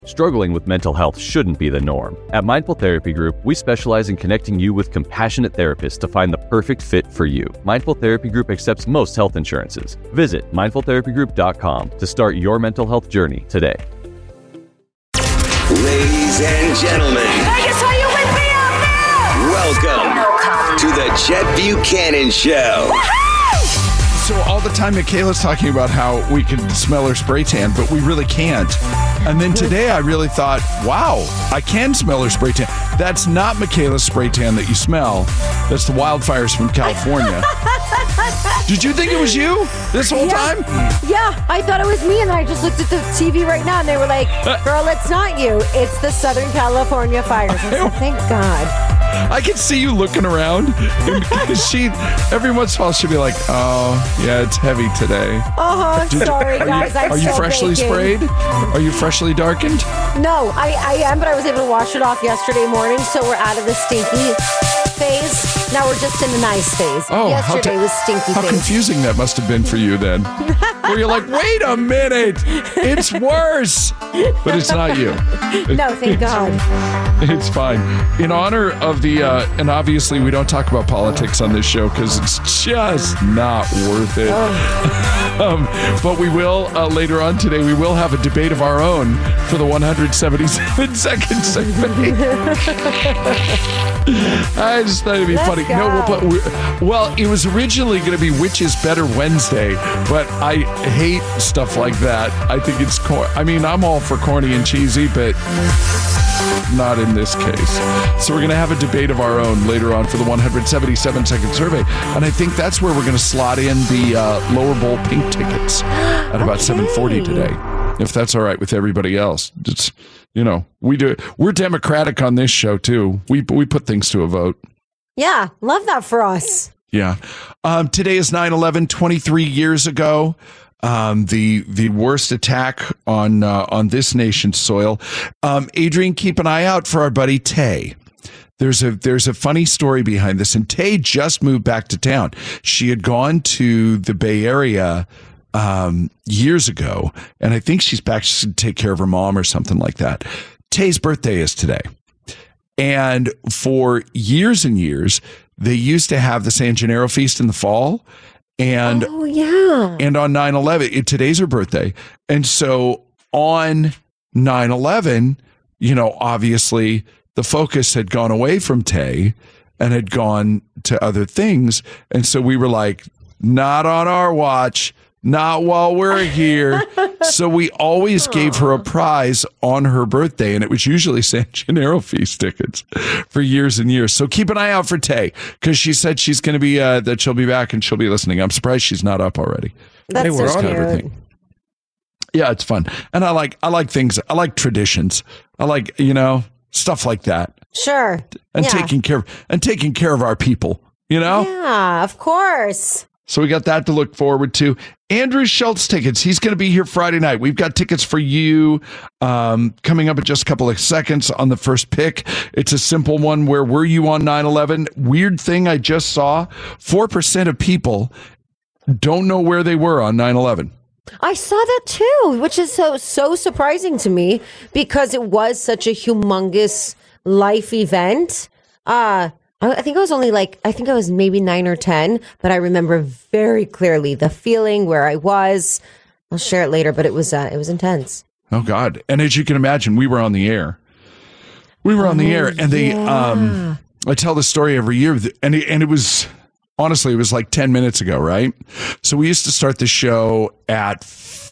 Struggling with mental health shouldn't be the norm. At Mindful Therapy Group, we specialize in connecting you with compassionate therapists to find the perfect fit for you. Mindful Therapy Group accepts most health insurances. Visit mindfultherapygroup.com to start your mental health journey today. Ladies and gentlemen, Vegas, are you with me out there? welcome to the Chet Buchanan Show. So all the time Michaela's talking about how we can smell her spray tan, but we really can't. And then today I really thought, wow, I can smell her spray tan. That's not Michaela's spray tan that you smell. That's the wildfires from California. Did you think it was you this whole time? Yeah, I thought it was me, and then I just looked at the TV right now, and they were like, girl, it's not you. It's the Southern California fires. I said, thank God. I can see you looking around. She, every once in a while, she'll be like, oh, yeah, it's heavy today. Sorry, guys. Are you freshly sprayed? Are you freshly darkened? No, I am, but I was able to wash it off yesterday morning, so we're out of the stinky phase. Now we're just in the nice phase. Oh, yesterday was stinky How phase. confusing that must have been for you then. Where you're like, wait a minute, it's worse. But it's not you. No, thank God. It's fine. In honor of the, and obviously we don't talk about politics on this show because it's just not worth it. But we will, later on today, we will have a debate of our own for the 177 second segment. I just thought it'd be funny. Go. No, well, it was originally going to be Which is Better Wednesday, but I hate stuff like that. I think it's I'm all for corny and cheesy, but not in this case. So we're going to have a debate of our own later on for the 177 second survey. And I think that's where we're going to slot in the lower bowl pink tickets at about 7:40 today. If that's all right with everybody else. It's, we're democratic on this show too. We put things to a vote. Yeah, love that for us. Yeah. Today is 9/11, 23 years ago. The worst attack on this nation's soil. Adrian, keep an eye out for our buddy Tay. There's a funny story behind this, and Tay just moved back to town. She had gone to the Bay Area years ago, and I think she's back to take care of her mom or something like that. Tay's birthday is today. And for years and years, they used to have the San Gennaro feast in the fall. And, and on 9/11, today's her birthday. And so on 9/11, obviously the focus had gone away from Tay and had gone to other things. And so we were like, not on our watch. Not while we're here. So we always gave her a prize on her birthday, and it was usually San Gennaro feast tickets for years and years. So keep an eye out for Tay, because she said she's going to be, that she'll be back and she'll be listening. I'm surprised she's not up already. That's so cute. Yeah, it's fun. And I like things. I like traditions. I like, stuff like that. Sure. And taking care of our people, Yeah, of course. So we got that to look forward to. Andrew Schultz tickets. He's going to be here Friday night. We've got tickets for you coming up in just a couple of seconds on the first pick. It's a simple one. Where were you on 9/11? Weird thing I just saw. 4% of people don't know where they were on 9/11. I saw that too, which is so surprising to me because it was such a humongous life event. I think I was maybe 9 or 10, but I remember very clearly the feeling where I was. I'll share it later, but it was intense. Oh God. And as you can imagine, we were on the air. And they, I tell the story every year, and it was, honestly, it was like 10 minutes ago, right? So we used to start the show at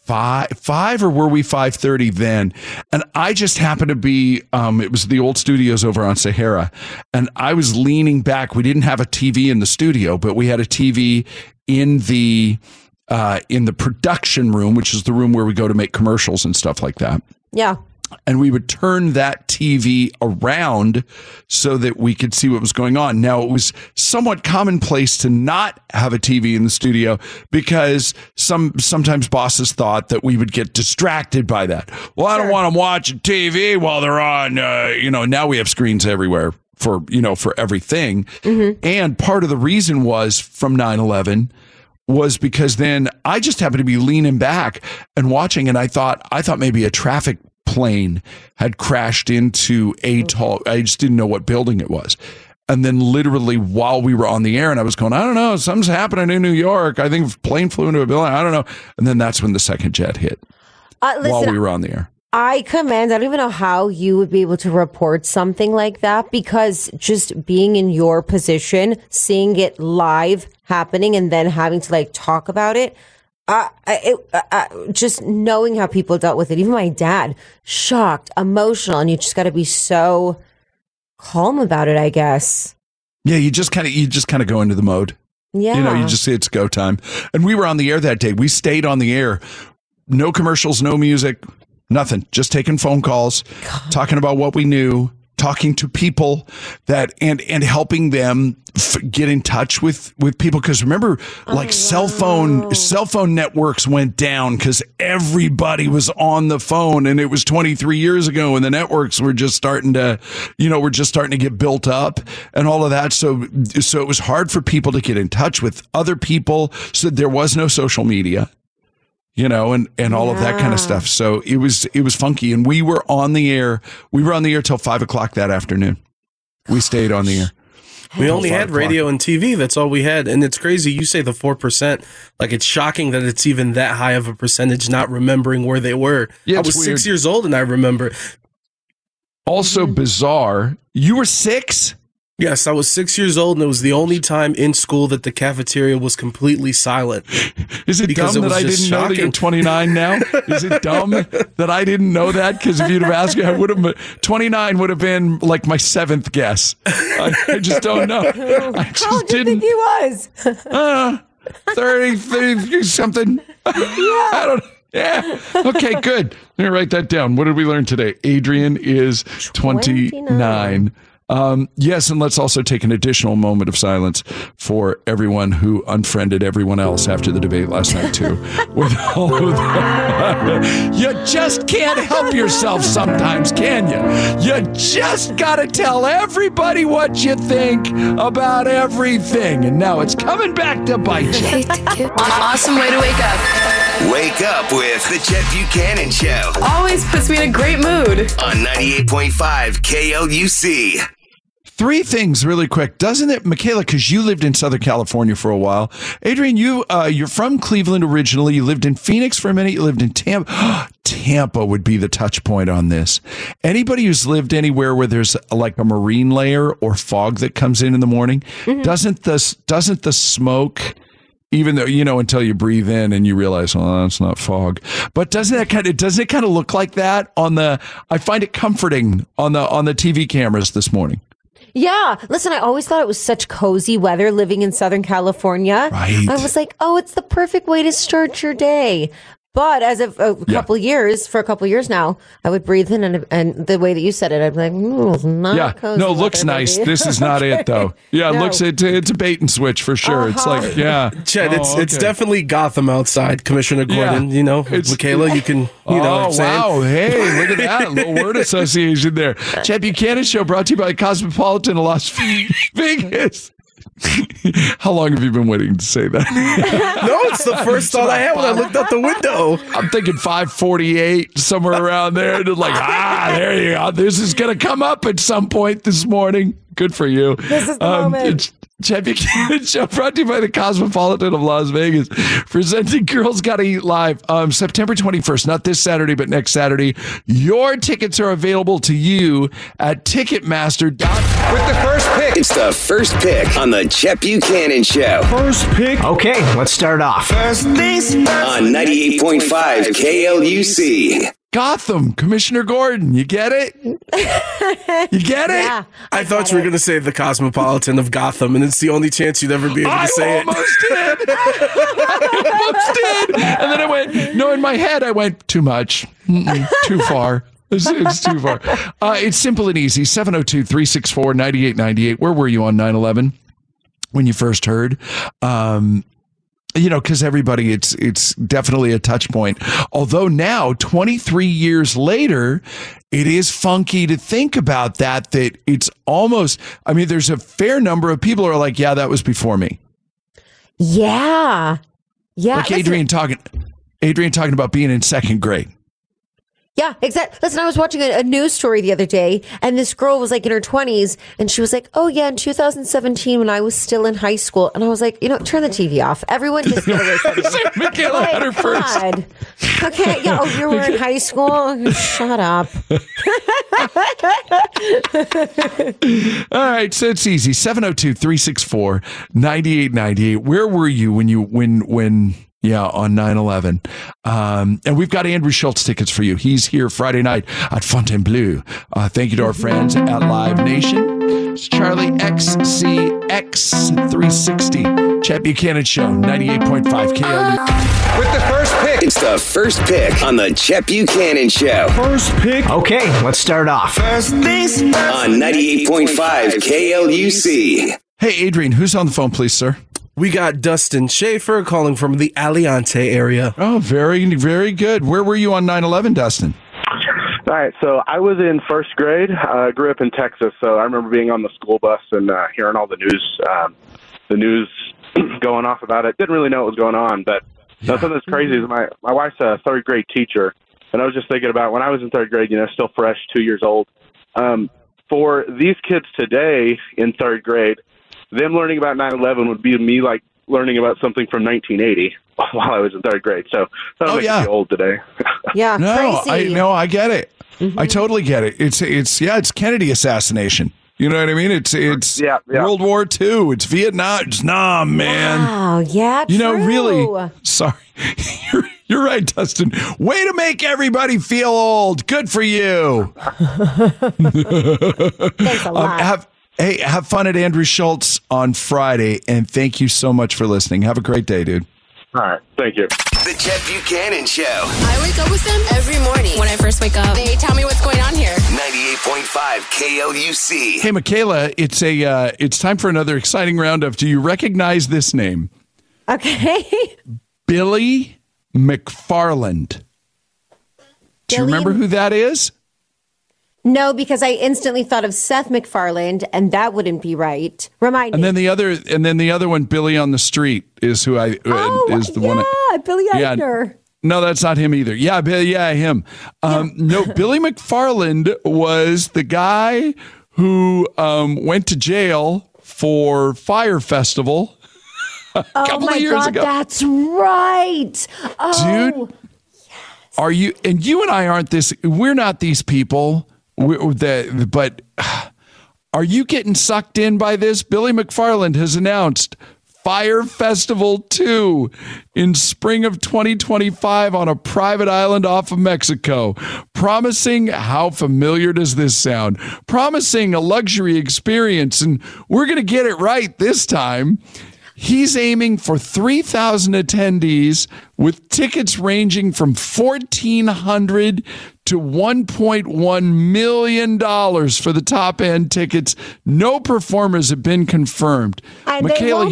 5 or were we 5:30 then? And I just happened to be, it was the old studios over on Sahara, and I was leaning back. We didn't have a TV in the studio, but we had a TV in the production room, which is the room where we go to make commercials and stuff like that. Yeah. And we would turn that TV around so that we could see what was going on. Now, it was somewhat commonplace to not have a TV in the studio because sometimes bosses thought that we would get distracted by that. Well, I don't want them watching TV while they're on, now we have screens everywhere for everything. Mm-hmm. And part of the reason was from 9/11 was because then I just happened to be leaning back and watching, and I thought maybe a traffic plane had crashed into a tall, I just didn't know what building it was. And then literally while we were on the air and I was going, I don't know, something's happening in New York. I think a plane flew into a building. I don't know. And then that's when the second jet hit while we were on the air. I don't even know how you would be able to report something like that, because just being in your position, seeing it live happening and then having to like talk about it, just knowing how people dealt with it, even my dad, shocked, emotional, and you just got to be so calm about it, I guess. Yeah, you just kind of go into the mode. Yeah. You know, you just say it's go time. And we were on the air that day. We stayed on the air. No commercials, no music. Nothing, just taking phone calls, talking about what we knew, talking to people that and helping them get in touch with people. Because remember, cell phone networks went down because everybody was on the phone, and it was 23 years ago, and the networks were just starting to, get built up and all of that. So it was hard for people to get in touch with other people. So there was no social media. And all of that kind of stuff. So it was funky. And we were on the air. We were on the air till 5:00 that afternoon. We stayed on the air. We only had radio and TV. That's all we had. And it's crazy. You say the 4%. Like, it's shocking that it's even that high of a percentage not remembering where they were. Yeah, I was weird. 6 years old and I remember. Also bizarre. You were 6? Yes, I was 6 years old, and it was the only time in school that the cafeteria was completely silent. Is it dumb that I didn't know that you're 29 now? Is it dumb that I didn't know that? Because if you'd have asked me, 29 would have been like my 7th guess. I just don't know. How old do you think he was? 30 something. I don't know. Yeah. Okay, good. Let me write that down. What did we learn today? Adrian is 29. Yes, and let's also take an additional moment of silence for everyone who unfriended everyone else after the debate last night, too. With all of that. You just can't help yourself sometimes, can you? You just got to tell everybody what you think about everything. And now it's coming back to bite you. Awesome way to wake up. Wake up with the Chet Buchanan Show. Always puts me in a great mood. On 98.5 KLUC. 3 things really quick. Doesn't it, Michaela, because you lived in Southern California for a while. Adrian, you're from Cleveland originally. You lived in Phoenix for a minute. You lived in Tampa. Tampa would be the touch point on this. Anybody who's lived anywhere where there's like a marine layer or fog that comes in the morning, doesn't the smoke, even though, until you breathe in and you realize, oh, that's not fog. But doesn't it kind of look like that I find it comforting on the TV cameras this morning. Yeah. Listen, I always thought it was such cozy weather living in Southern California. Right. I was like, oh, it's the perfect way to start your day. But as of a couple years now, I would breathe in and the way that you said it, I'd be like, it's not cozy. No, looks nice. This is not it, though. Yeah, No. It's a bait and switch for sure. It's like, Chet, it's definitely Gotham outside, Commissioner Gordon. It's Michaela, you can, wow. Hey, look at that. A little word association there. Chet Buchanan Show brought to you by Cosmopolitan of Las Vegas. How long have you been waiting to say that? No, it's the first thought I had when I looked out the window. I'm thinking 5:48, somewhere around there. And like, there you go. This is going to come up at some point this morning. Good for you. This is the moment. It's Chet Buchanan Show brought to you by the Cosmopolitan of Las Vegas, presenting Girls Gotta Eat Live. September 21st, not this Saturday, but next Saturday. Your tickets are available to you at Ticketmaster.com. With the first pick. It's the first pick on the Chet Buchanan Show. First pick. Okay, let's start off. First things first. On 98.5 KLUC. Gotham, Commissioner Gordon. You get it? You get it? Yeah, I thought you were going to say the Cosmopolitan of Gotham, and it's the only chance you'd ever be able to say it. I almost did. And then I went, no, in my head, I went, too much. Too far. It's too far. It's simple and easy. 702-364-9898. Where were you on 9/11 when you first heard? Because everybody, it's definitely a touch point. Although now, 23 years later, it is funky to think about that it's almost, there's a fair number of people who are like, yeah, that was before me. Yeah. Like Adrian talking about being in second grade. Yeah, exactly. Listen, I was watching a news story the other day, and this girl was like in her 20s, and she was like, oh, yeah, in 2017 when I was still in high school. And I was like, turn the TV off. Everyone just get away from me. Michaela had her first. Okay, yeah, you were in high school? Shut up. All right, so it's easy. 702-364-9898. Where were you when on 9/11. And we've got Andrew Schultz tickets for you. He's here Friday night at Fontainebleau. Thank you to our friends at Live Nation. It's Charlie XCX360. Chet Buchanan Show, 98.5 KLU. With the first pick. It's the first pick on the Chet Buchanan Show. First pick. Okay, let's start off. First things first. On 98.5 KLUC. Hey, Adrian, who's on the phone, please, sir? We got Dustin Schaefer calling from the Aliante area. Oh, very, very good. Where were you on 9/11, Dustin? All right, so I was in first grade. I grew up in Texas, so I remember being on the school bus and hearing all the news going off about it. Didn't really know what was going on, but something that's crazy is my wife's a third grade teacher, and I was just thinking about when I was in third grade, still fresh, 2 years old. For these kids today in third grade, them learning about 9/11 would be me like learning about something from 1980 while I was in third grade. So that would make me old today. Yeah, crazy. I get it. Mm-hmm. I totally get it. It's Kennedy assassination. You know what I mean? It's World War II. It's Vietnam. Man. Wow, yeah, true. Really. Sorry. You're right, Dustin. Way to make everybody feel old. Good for you. Thanks a lot. Have fun at Andrew Schultz on Friday, and thank you so much for listening. Have a great day, dude. All right. Thank you. The Chet Buchanan Show. I wake up with them every morning. When I first wake up, they tell me what's going on here. 98.5 KLUC. Hey, Michaela, it's time for another exciting round of, do you recognize this name? Okay. Billy McFarland. Do you remember who that is? No, because I instantly thought of Seth MacFarlane, and that wouldn't be right. Remind me. And then the other one, Billy on the Street, is who is the one. Yeah, Billy Eichner. No, that's not him either. Yeah, him. No, Billy McFarland was the guy who went to jail for Fyre Festival a couple of years ago. That's right. Oh, dude, are you? And you and I aren't this. We're not these people. But are you getting sucked in by this? Billy McFarland has announced Fyre Festival 2 in spring of 2025 on a private island off of Mexico. Promising, how familiar does this sound? Promising a luxury experience, and we're going to get it right this time. He's aiming for 3,000 attendees with tickets ranging from $1,400 to $1.1 million for the top end tickets. No performers have been confirmed. And Michaela,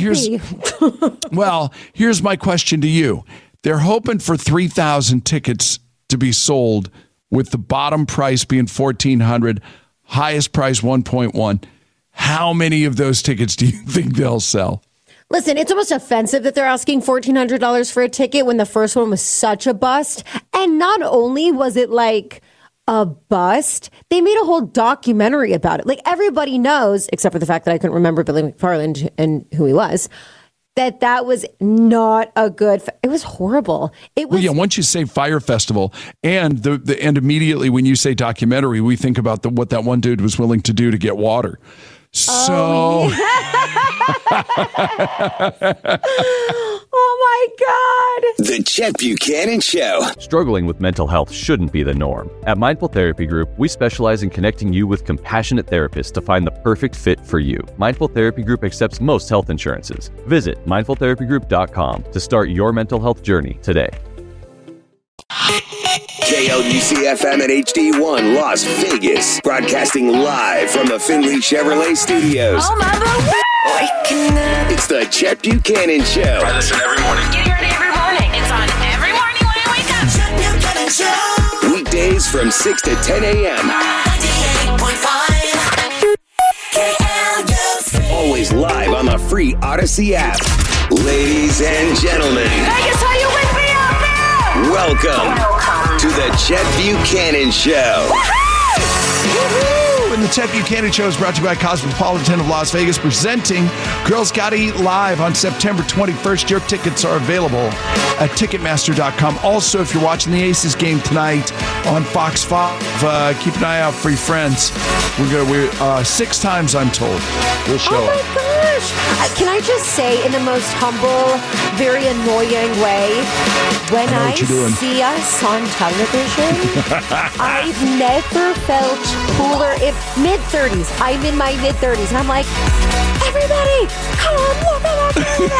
Well, here's my question to you. They're hoping for 3,000 tickets to be sold, with the bottom price being $1,400, highest price $1.1. How many of those tickets do you think they'll sell? Listen, it's almost offensive that they're asking $1,400 for a ticket when the first one was such a bust. And not only was it like a bust, they made a whole documentary about it. Like, everybody knows, except for the fact that I couldn't remember Billy McFarland and who he was, that was not a good. It was horrible. It was. Well, yeah. Once you say Fyre Festival, and and immediately when you say documentary, we think about what that one dude was willing to do to get water. So, oh my God. The Chet Buchanan Show. Struggling with mental health shouldn't be the norm. At Mindful Therapy Group, we specialize in connecting you with compassionate therapists to find the perfect fit for you. Mindful Therapy Group accepts most health insurances. Visit mindfultherapygroup.com to start your mental health journey today. KLUC-FM and HD1 Las Vegas, broadcasting live from the Findlay Chevrolet Studios. Oh, mother! It's the Chet Buchanan Show. I listen every morning. Getting ready every morning. It's on every morning when I wake up. Chet Buchanan Show. Weekdays from 6 to 10 a.m. 98.5 KLUC. Always live on the free Odyssey app. Ladies and gentlemen. Vegas, are you with me out there? Welcome to the Chet Buchanan Show. And the Chet Buchanan Show is brought to you by Cosmopolitan of Las Vegas, presenting Girls Gotta Eat Live on September 21st. Your tickets are available at Ticketmaster.com. Also, if you're watching the Aces game tonight on Fox 5, keep an eye out for your friends. We're 6 times, I'm told, we'll show up. Oh, my gosh. Can I just say, in the most humble, very annoying way, when I see us on television, I've never felt cooler. Mid-30s. I'm in my mid-30s. And I'm like, everybody, come look at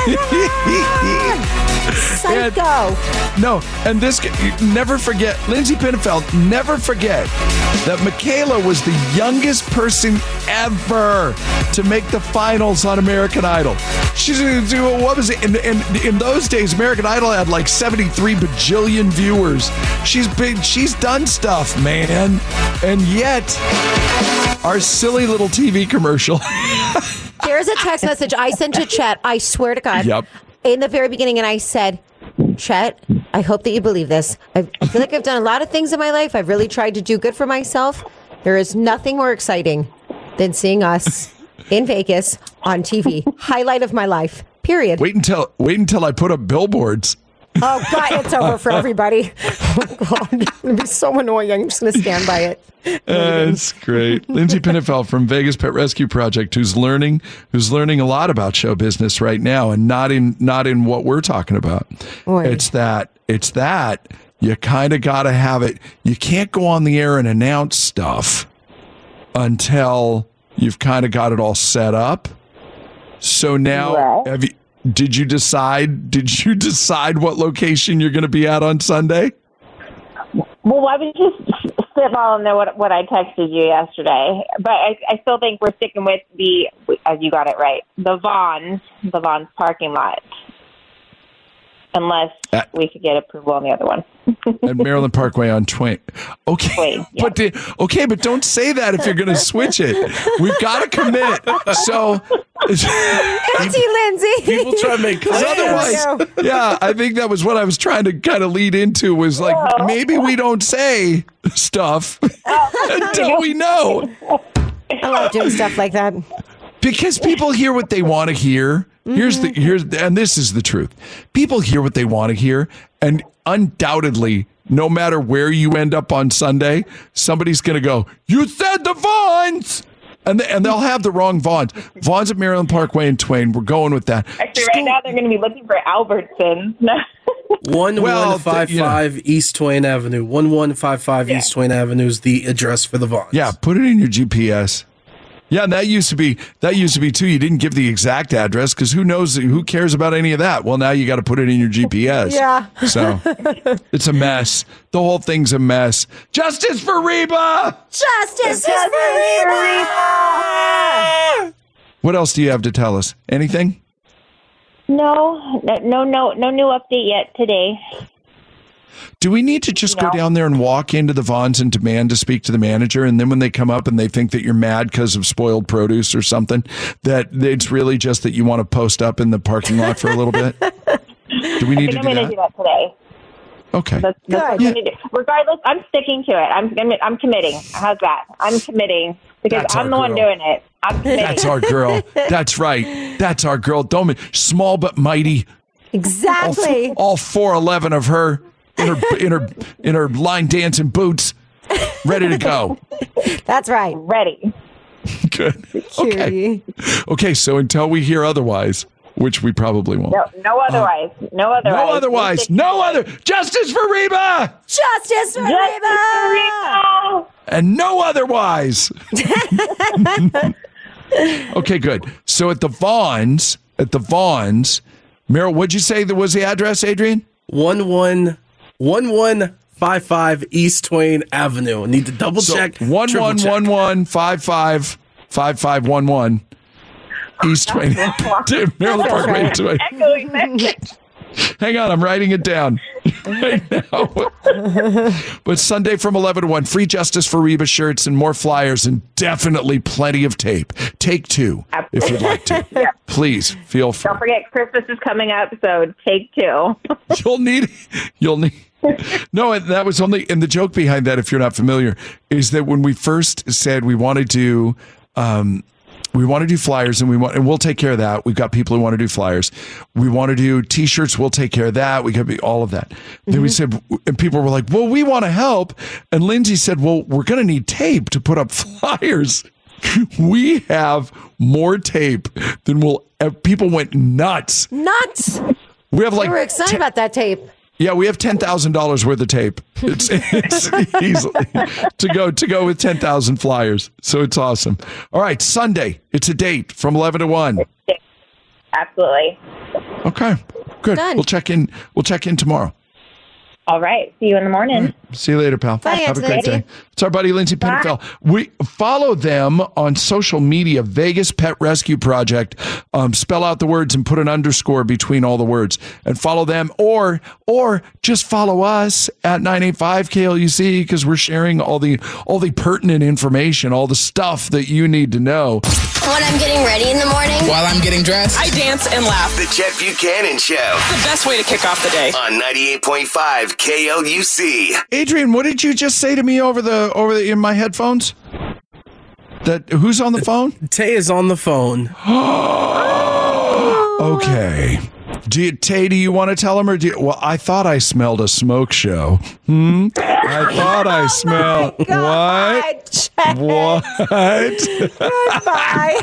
that. Psycho. And this, never forget, Lindsay Pinnefeld, never forget that Michaela was the youngest person ever to make the finals on American Idol. She's, what was it? In those days, American Idol had like 73 bajillion viewers. She's done stuff, man. And yet, our silly little TV commercial. There's a text message I sent to Chet, I swear to God, in the very beginning, and I said, Chet, I hope that you believe this. I feel like I've done a lot of things in my life. I've really tried to do good for myself. There is nothing more exciting than seeing us in Vegas on TV. Highlight of my life, period. Wait until I put up billboards. Oh, God, it's over for everybody. Oh, God, it's going to be so annoying. I'm just going to stand by it. It's great. Lindsay Pinnefeld from Vegas Pet Rescue Project, who's learning a lot about show business right now, and not in what we're talking about. Boy. It's that you kind of got to have it. You can't go on the air and announce stuff until you've kind of got it all set up. So now, did you decide what location you're going to be at on Sunday? Well, I was just spitballing there what I texted you yesterday, but I still think we're sticking with as you got it right, the Vons parking lot, unless we could get approval on the other one. At Maryland Parkway on Twain. Okay, but don't say that if you're going to switch it. We've got to commit. So, Lindsay. People try to make plans. Otherwise, I think that was what I was trying to kind of lead into. Was like maybe we don't say stuff until we know. I love doing stuff like that because people hear what they want to hear. And this is the truth. People hear what they want to hear, and undoubtedly, no matter where you end up on Sunday, somebody's going to go, "You said the Vons!" And they'll have the wrong Vons. Vons at Maryland Parkway and Twain. We're going with that. Actually, right now they're going to be looking for Albertsons. 1155 East Twain Avenue. 1155 East Twain Avenue is the address for the Vons. Yeah, put it in your GPS. Yeah, and that used to be too. You didn't give the exact address because who cares about any of that? Well, now you got to put it in your GPS. Yeah. So it's a mess. The whole thing's a mess. Justice for Reba! Justice for Reba! What else do you have to tell us? Anything? No new update yet today. Do we need to just go down there and walk into the Vons and demand to speak to the manager? And then when they come up and they think that you're mad because of spoiled produce or something, that it's really just that you want to post up in the parking lot for a little bit? Do we need to do that? I'm going to do that today. Okay. That's what I'm going to do. Regardless, I'm sticking to it. I'm committing. How's that? I'm committing because I'm the one doing it. I'm committing. That's our girl. That's right. That's our girl. Small but mighty. Exactly. All 4'11" of her. In her line dancing boots, ready to go. That's right. Ready. Good. Okay. So until we hear otherwise, which we probably won't. No otherwise. No otherwise. No other. Justice for Reba. Justice for Reba. And no otherwise. Okay. Good. So at the Vons, Meryl, what'd you say that was the address, Adrian? 1155 East Twain Avenue. I need to double check. 115511 East Twain. Maryland Parkway. Hang on, I'm writing it down right now. But Sunday from 11 to 1, free Justice for Reba shirts and more flyers and definitely plenty of tape. Take 2 if you'd like to. Yeah. Please feel free. Don't forget Christmas is coming up, so take 2. You'll need No, and that was only, and the joke behind that, if you're not familiar, is that when we first said we want to do flyers, and we'll take care of that. We've got people who want to do flyers. We want to do T-shirts. We'll take care of that. We got all of that. Then we said, and people were like, "Well, we want to help." And Lindsay said, "Well, we're going to need tape to put up flyers." We have more tape than people went nuts. Nuts. We have like we were excited about that tape. Yeah, we have $10,000 worth of tape. It's easily to go with 10,000 flyers. So it's awesome. All right, Sunday. It's a date from 11 to 1. Absolutely. Okay, good. Done. We'll check in tomorrow. All right. See you in the morning. Right. See you later, pal. Bye, Have a great Anthony. day. It's our buddy Lindsay Pinfeld. We follow them on social media, Vegas Pet Rescue Project. Spell out the words and put an underscore between all the words, and follow them, or just follow us at 985 KLUC, because we're sharing all the pertinent information, all the stuff that you need to know. When I'm getting ready in the morning, while I'm getting dressed, I dance and laugh. The Chet Buchanan Show. The best way to kick off the day. On 98.5 KLUC. Adrian, what did you just say to me over the in my headphones? That who's on the phone? Tay is on the phone. Okay. Tay, do you want to tell him, or well, I thought I smelled a smoke show. I thought I smelled what? What? Goodbye.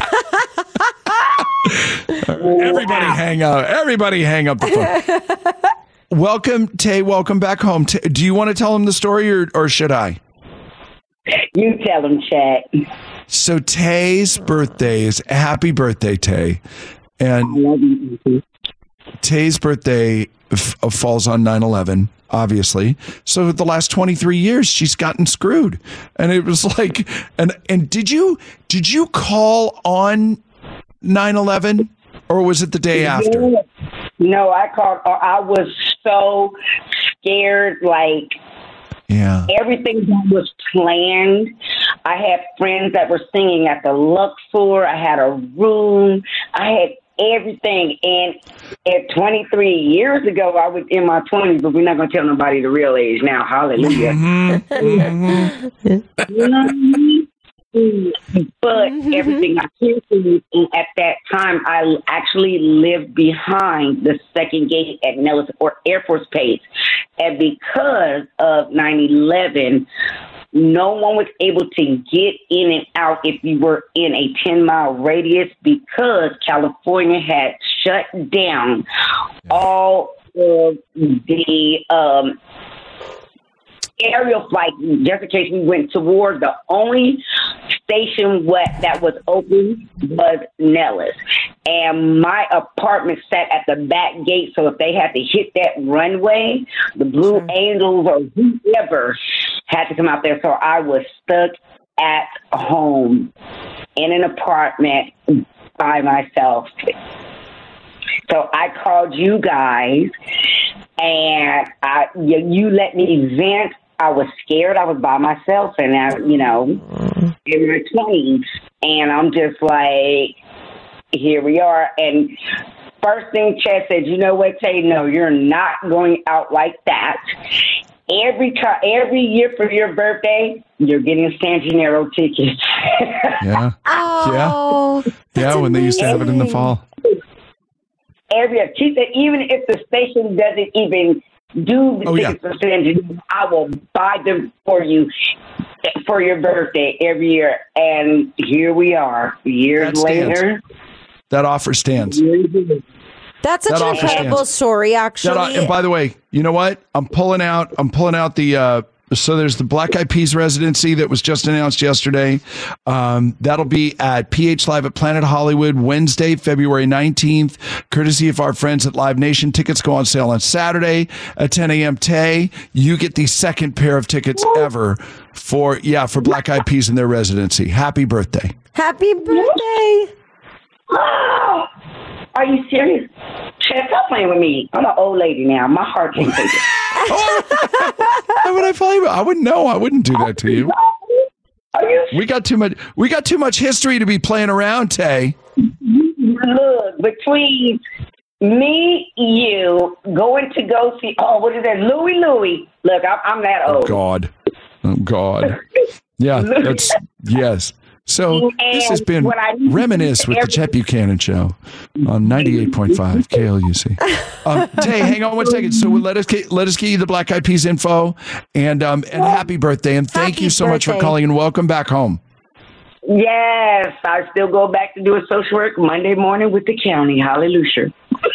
Everybody hang out. Everybody hang up the phone. Welcome, Tay. Welcome back home. Do you want to tell him the story, or should I? You tell him, Chad. So Tay's birthday is happy birthday, Tay. And I love you. Tay's birthday falls on 9/11, obviously. So the last 23 years, she's gotten screwed. And it was like, and did you call on 9/11, or was it the day after? No, I called. I was so scared, like. Yeah. Everything that was planned. I had friends that were singing at the Luxor. I had a room. I had everything. And at 23 years ago, I was in my 20s, but we're not going to tell nobody the real age now. Hallelujah. But everything I came to, at that time, I actually lived behind the second gate at Nellis Air Force Base. And because of 9/11, no one was able to get in and out if you were in a 10-mile radius, because California had shut down all of the aerial flight, just in case we went to war. The only station that was open was Nellis. And my apartment sat at the back gate, so if they had to hit that runway, the Blue Angels or whoever had to come out there. So I was stuck at home in an apartment by myself. So I called you guys, and you let me vent. I was scared. I was by myself, and in my 20s, and I'm just like, here we are. And first thing Chad said, you know what, Tay? No, you're not going out like that. Every year for your birthday, you're getting San Gennaro tickets. Yeah. Oh, yeah. When they used to have it in the fall. Every year. She said, even if the station doesn't even do the tickets for San Gennaro, I will buy them for you for your birthday every year. And here we are, years later. That offer stands. That's such an incredible story, actually. And by the way, you know what? I'm pulling out the so there's the Black Eyed Peas residency that was just announced yesterday. That'll be at PH Live at Planet Hollywood Wednesday, February 19th, courtesy of our friends at Live Nation. Tickets go on sale on Saturday at 10 a.m. Tay, you get the second pair of tickets ever for Black Eyed Peas and their residency. Happy birthday. Happy birthday. Oh, are you serious? Chad, stop playing with me. I'm an old lady now. My heart can't take it. I wouldn't know. I wouldn't do that to you. Are you? We got too much history to be playing around, Tay. Look, between Me, you, going to go see, what is that, Louie. Look, I'm that old. Oh, God. Yeah, yes. So this has been Reminisce with the Chet Buchanan Show on 98.5 KLUC. Tay, hang on one second. So let us get you the Black Eyed Peas info, and happy birthday, and thank you so much for calling, and welcome back home. Yes, I still go back to do a social work Monday morning with the county. Hallelujah.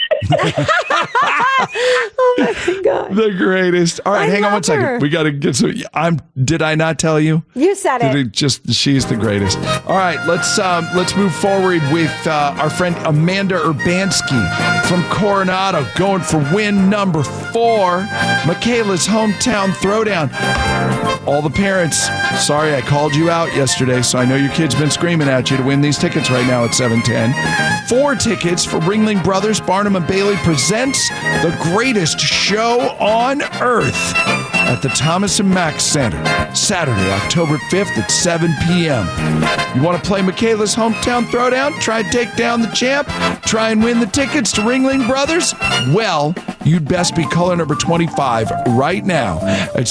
Oh my God. The greatest. All right, hang on one second. We got to get some. Did I not tell you? You said it. She's the greatest. All right, let's move forward with our friend Amanda Urbanski from Coronado, going for win number 4, Michaela's hometown throwdown. All the parents, sorry I called you out yesterday, so I know your kid's been screaming at you to win these tickets right now at 710. 4 tickets for Ringling Brothers, Barnum and Bailey presents the greatest show on earth at the Thomas and Mack Center, Saturday, October 5th at 7 p.m. You want to play Michaela's hometown throwdown? Try and take down the champ? Try and win the tickets to Ringling Brothers? Well, you'd best be caller number 25 right now at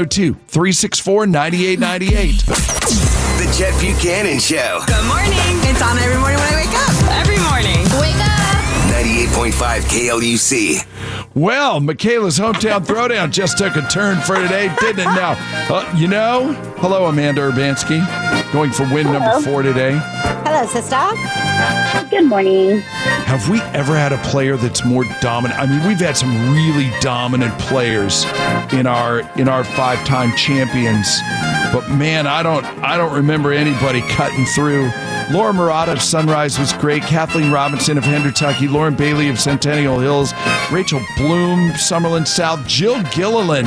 702-364-9898. The Chet Buchanan Show. Good morning. It's on every morning when I wake up. Every morning. Wake up. 98.5 KLUC. Well, Michaela's hometown throwdown just took a turn for today, didn't it now? Hello, Amanda Urbanski, going for win number 4 today. Hello, sister. Good morning. Have we ever had a player that's more dominant? I mean, we've had some really dominant players in our 5-time champions, but man, I don't remember anybody cutting through. Laura Murata of Sunrise was great. Kathleen Robinson of Hendertucky. Lauren Bailey of Centennial Hills. Rachel Bloom, Summerlin South. Jill Gilliland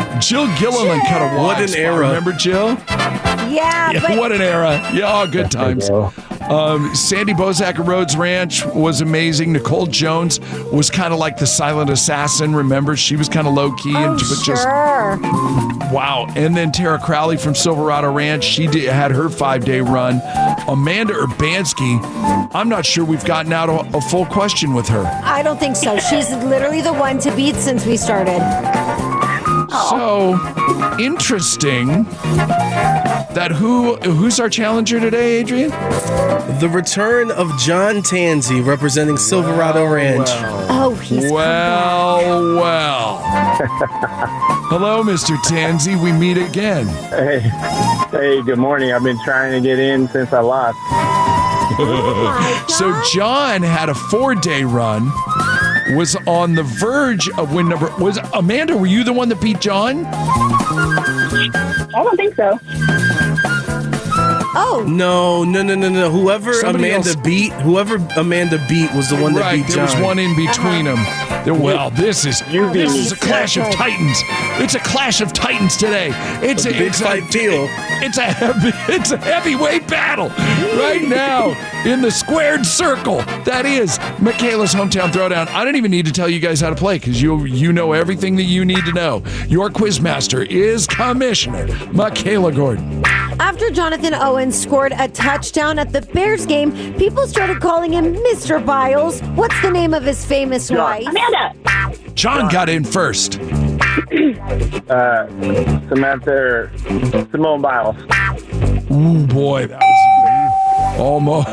cut a wide What an spot. era. Remember Jill? Yeah, but what an era. Yeah, good times. Sandy Bozak of Rhodes Ranch was amazing. Nicole Jones was kind of like the silent assassin. Remember, she was kind of low key just wow. And then Tara Crowley from Silverado Ranch, she had her 5-day run. Amanda Urbanski, I'm not sure we've gotten out a full question with her. I don't think so. She's literally the one to beat since we started. So interesting. That who's our challenger today, Adrian? The return of John Tanzi representing Silverado Ranch. Oh, he's well. Hello, Mr. Tanzi. We meet again. Hey, good morning. I've been trying to get in since I lost. So John had a 4-day run. Was on the verge of win number. Was Amanda? Were you the one that beat John? I don't think so. Oh no! Whoever Amanda beat was the one that beat John. There was one in between them. This is a clash of titans. It's a clash of titans today. It's a big fight deal. It's a heavyweight battle right now in the squared circle. That is Michaela's hometown throwdown. I don't even need to tell you guys how to play because you know everything that you need to know. Your quizmaster is Commissioner Michaela Gordon. After Jonathan Owens scored a touchdown at the Bears game, people started calling him Mr. Biles. What's the name of his famous wife? Amanda. John got in first. Simone Biles. Ooh, boy, that was almost.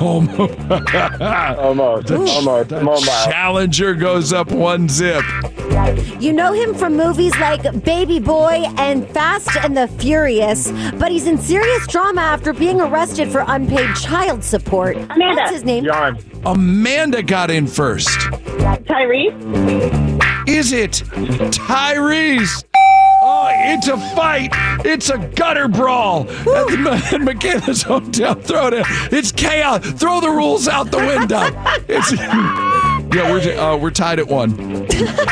Simone Biles. Challenger goes up 1 zip. You know him from movies like Baby Boy and Fast and the Furious, but he's in serious drama after being arrested for unpaid child support. Amanda. What's his name? John. Amanda got in first. Tyrese. Is it Tyrese? Oh, it's a fight. It's a gutter brawl. And Michaela's hometown throwdown. It's chaos. Throw the rules out the window. We're tied at 1.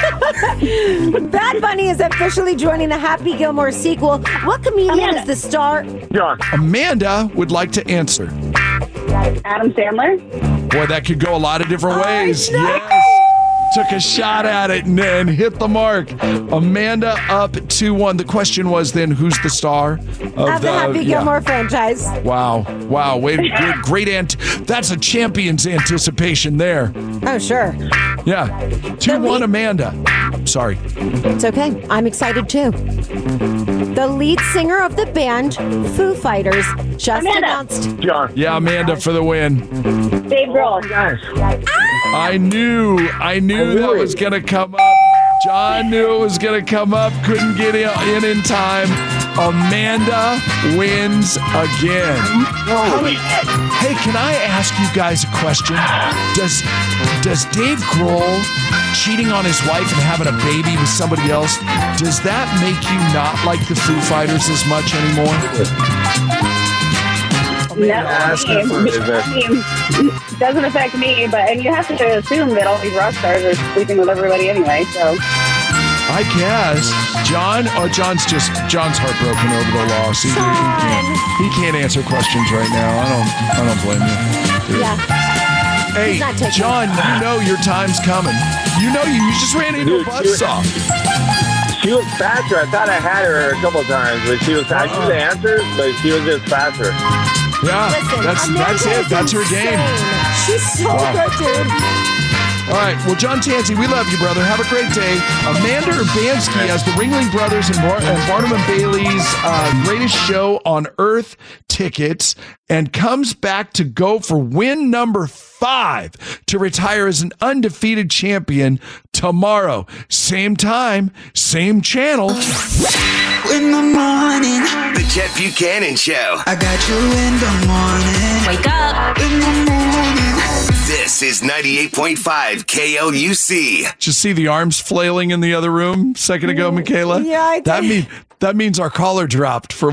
Bad Bunny is officially joining the Happy Gilmore sequel. What comedian is the star? John. Amanda would like to answer. Adam Sandler. Boy, that could go a lot of different ways. Yes. Took a shot at it and then hit the mark. Amanda up 2-1. The question was then, who's the star of the Happy Gilmore franchise? Wow. Great. That's a champion's anticipation there. Oh, sure. Yeah. 2-1 Amanda. Sorry. It's okay. I'm excited too. The lead singer of the band, Foo Fighters, just announced. John. Yeah, Amanda for the win. Dave Grohl. I knew that was going to come up. John knew it was going to come up. Couldn't get in time. Amanda wins again. Hey, can I ask you guys a question? Does Dave Grohl cheating on his wife and having a baby with somebody else, does that make you not like the Foo Fighters as much anymore? It doesn't affect me, and you have to assume that all these rock stars are sleeping with everybody anyway, so. I guess. John's heartbroken over the loss. He can't answer questions right now. I don't blame you. Yeah. Hey, John, you know your time's coming. You just ran into a buzzsaw. She was faster. I thought I had her a couple times, but she was faster. I knew the answers, but she was just faster. Yeah, that's it. That's her game. She's so good, dude. All right. Well, John Tanzi, we love you, brother. Have a great day. Amanda Urbanski has the Ringling Brothers and Barnum and Bailey's Greatest Show on Earth tickets and comes back to go for win number 5 to retire as an undefeated champion tomorrow. Same time, same channel. In the morning, The Chet Buchanan Show. I got you in the morning. Wake up. In the morning. This is 98.5 KLUC. Just see the arms flailing in the other room a second ago, Michaela? Yeah, I did. That means our caller dropped for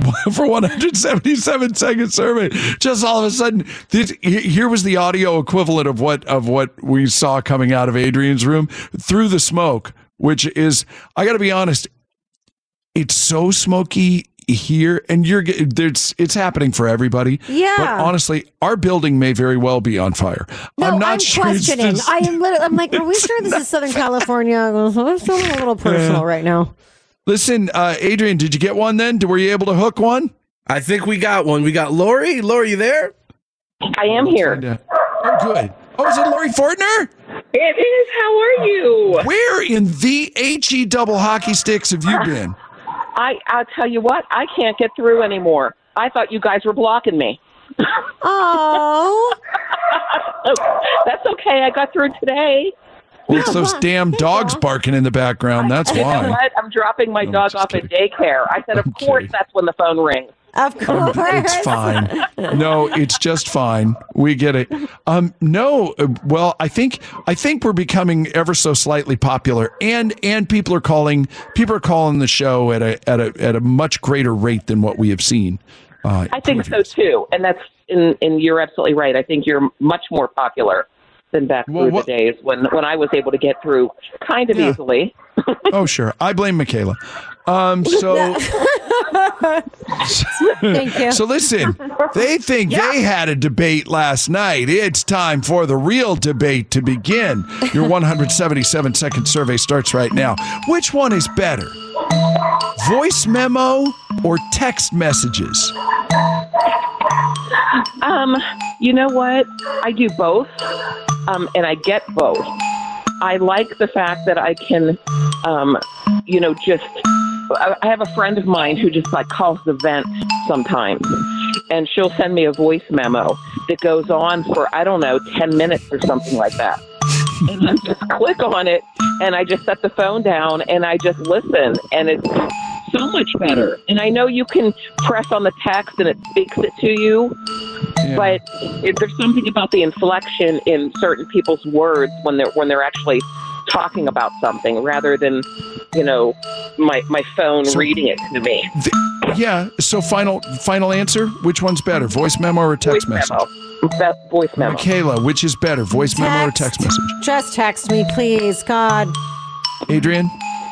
177 second survey. Just all of a sudden, here was the audio equivalent of what we saw coming out of Adrian's room through the smoke, which is, I got to be honest, it's so smoky here, and it's happening for everybody. Yeah. But honestly, our building may very well be on fire. No, I'm not sure. questioning. I'm like, are we sure this is Southern California? I'm feeling a little personal right now. Listen, Adrian, did you get one then? Were you able to hook one? I think we got one. We got Lori. Lori, you there? I am here. Oh, good. Oh, is it Lori Fortner? It is. How are you? Where in the HE double hockey sticks have you been? I'll tell you what, I can't get through anymore. I thought you guys were blocking me. Oh. That's okay. I got through today. Well, it's those damn dogs barking in the background. That's You know why. what? I'm dropping my dog off at daycare. I said, of course, that's when the phone rings. Of course. It's fine. No, it's just fine. We get it. No, well, I think we're becoming ever so slightly popular, and people are calling the show at a much greater rate than what we have seen. I think so too, and that's and you're absolutely right. I think you're much more popular than back through the days when I was able to get through kind of easily. Oh, sure. I blame Michaela. Thank you. So listen, they think they had a debate last night. It's time for the real debate to begin. Your 177-second survey starts right now. Which one is better? Voice memo or text messages? You know what? I do both, and I get both. I like the fact that I can, I have a friend of mine who just like calls the vent sometimes, and she'll send me a voice memo that goes on for, 10 minutes or something like that. And I just click on it, and I just set the phone down, and I just listen, and it's so much better. And I know you can press on the text, and it speaks it to you, but there's something about the inflection in certain people's words when they're actually talking about something rather than, my phone reading it to me. So final answer, which one's better, voice memo or text message? Voice memo. Michaela, which is better, voice memo or text message? Just text me, please. God. Adrian?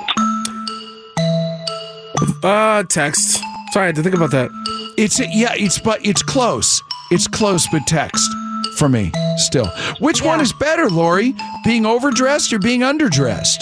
Text. Sorry, I had to think about that. It's close. It's close, but text for me still. Which one is better, Lori? Being overdressed or being underdressed?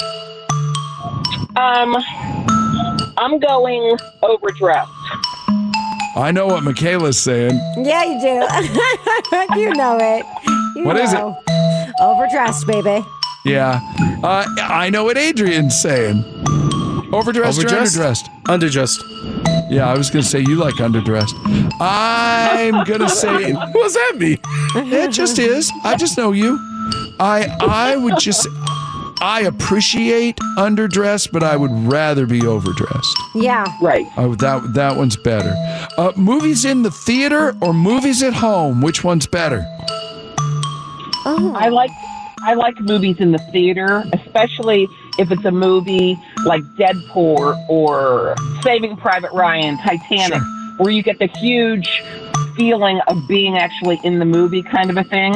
I'm going overdressed. I know what Michaela's saying. Yeah, you do. You know it. What is it? Overdressed, baby. Yeah. I know what Adrian's saying. Overdressed or underdressed? Underdressed. Yeah, I was going to say you like underdressed. I'm going to say... What does that mean? It just is. I just know you. I would just... I appreciate underdressed, but I would rather be overdressed. Yeah. Right. That one's better. Movies in the theater or movies at home? Which one's better? Oh. I like movies in the theater, especially if it's a movie like Deadpool or Saving Private Ryan, Titanic, where you get the huge feeling of being actually in the movie kind of a thing.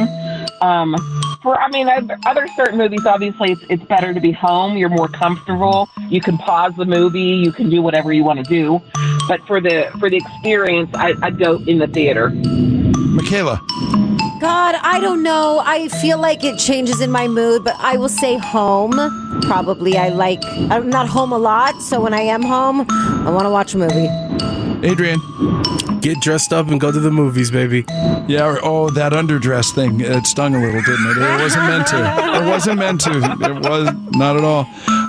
Other certain movies, obviously, it's better to be home. You're more comfortable. You can pause the movie. You can do whatever you want to do. But for the experience, I'd go in the theater. Michaela. God, I don't know. I feel like it changes in my mood, but I will say home. Probably I'm not home a lot, so when I am home, I want to watch a movie. Adrian. Get dressed up and go to the movies, baby. Yeah, that underdress thing, it stung a little, didn't it? It wasn't meant to. It wasn't meant to. It was not at all.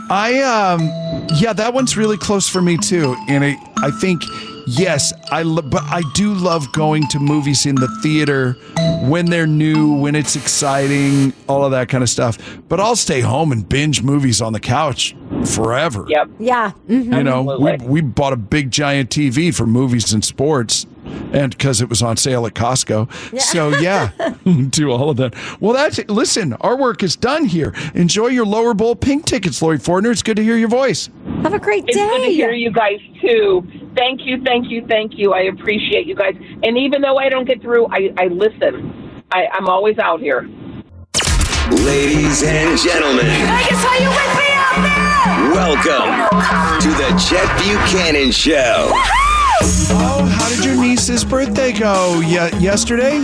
That one's really close for me too. And I think, yes, but I do love going to movies in the theater when they're new, when it's exciting, all of that kind of stuff. But I'll stay home and binge movies on the couch forever. Yep. Yeah. Mm-hmm. You know, we bought a big giant TV for movies and sports, and because it was on sale at Costco. Yeah. So yeah, do all of that. Well, listen, our work is done here. Enjoy your Lower Bowl pink tickets, Lori Fortner. It's good to hear your voice. Have a great day. It's good to hear you guys too. Thank you. I appreciate you guys. And even though I don't get through, I listen. I'm always out here. Ladies and gentlemen, Vegas, are you with me out there? Welcome to the Chet Buchanan Show. Oh, how did your niece's birthday go? Yesterday.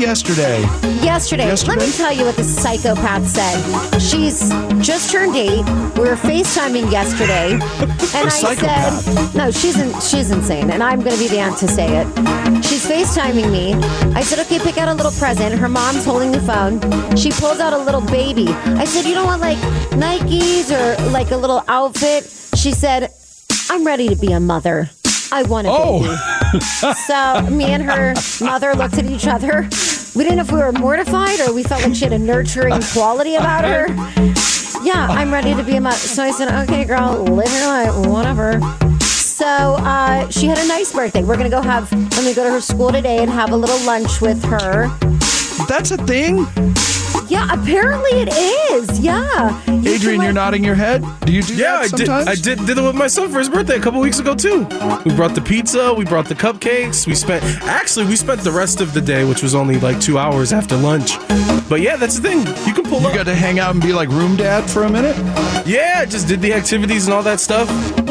Let me tell you what the psychopath said. She's just turned 8. We were FaceTiming yesterday, and I said, "No, she's insane." And I'm going to be the aunt to say it. She's FaceTiming me. I said, "Okay, pick out a little present." Her mom's holding the phone. She pulls out a little baby. I said, "You don't want like Nikes or like a little outfit?" She said, "I'm ready to be a mother. I want a baby." So me and her mother looked at each other. We didn't know if we were mortified or we felt like she had a nurturing quality about her. Yeah, I'm ready to be a mother. So I said, "Okay, girl, live your life, whatever." So she had a nice birthday. I'm going to go to her school today and have a little lunch with her. That's a thing? Yeah, apparently it is. Yeah. Adrian, you're nodding your head. Do you do that sometimes? I did it with my son for his birthday a couple weeks ago too. We brought the pizza, we brought the cupcakes. We spent the rest of the day, which was only like 2 hours after lunch. But yeah, that's the thing. You can pull up. You got to hang out and be like room dad for a minute? Yeah, just did the activities and all that stuff.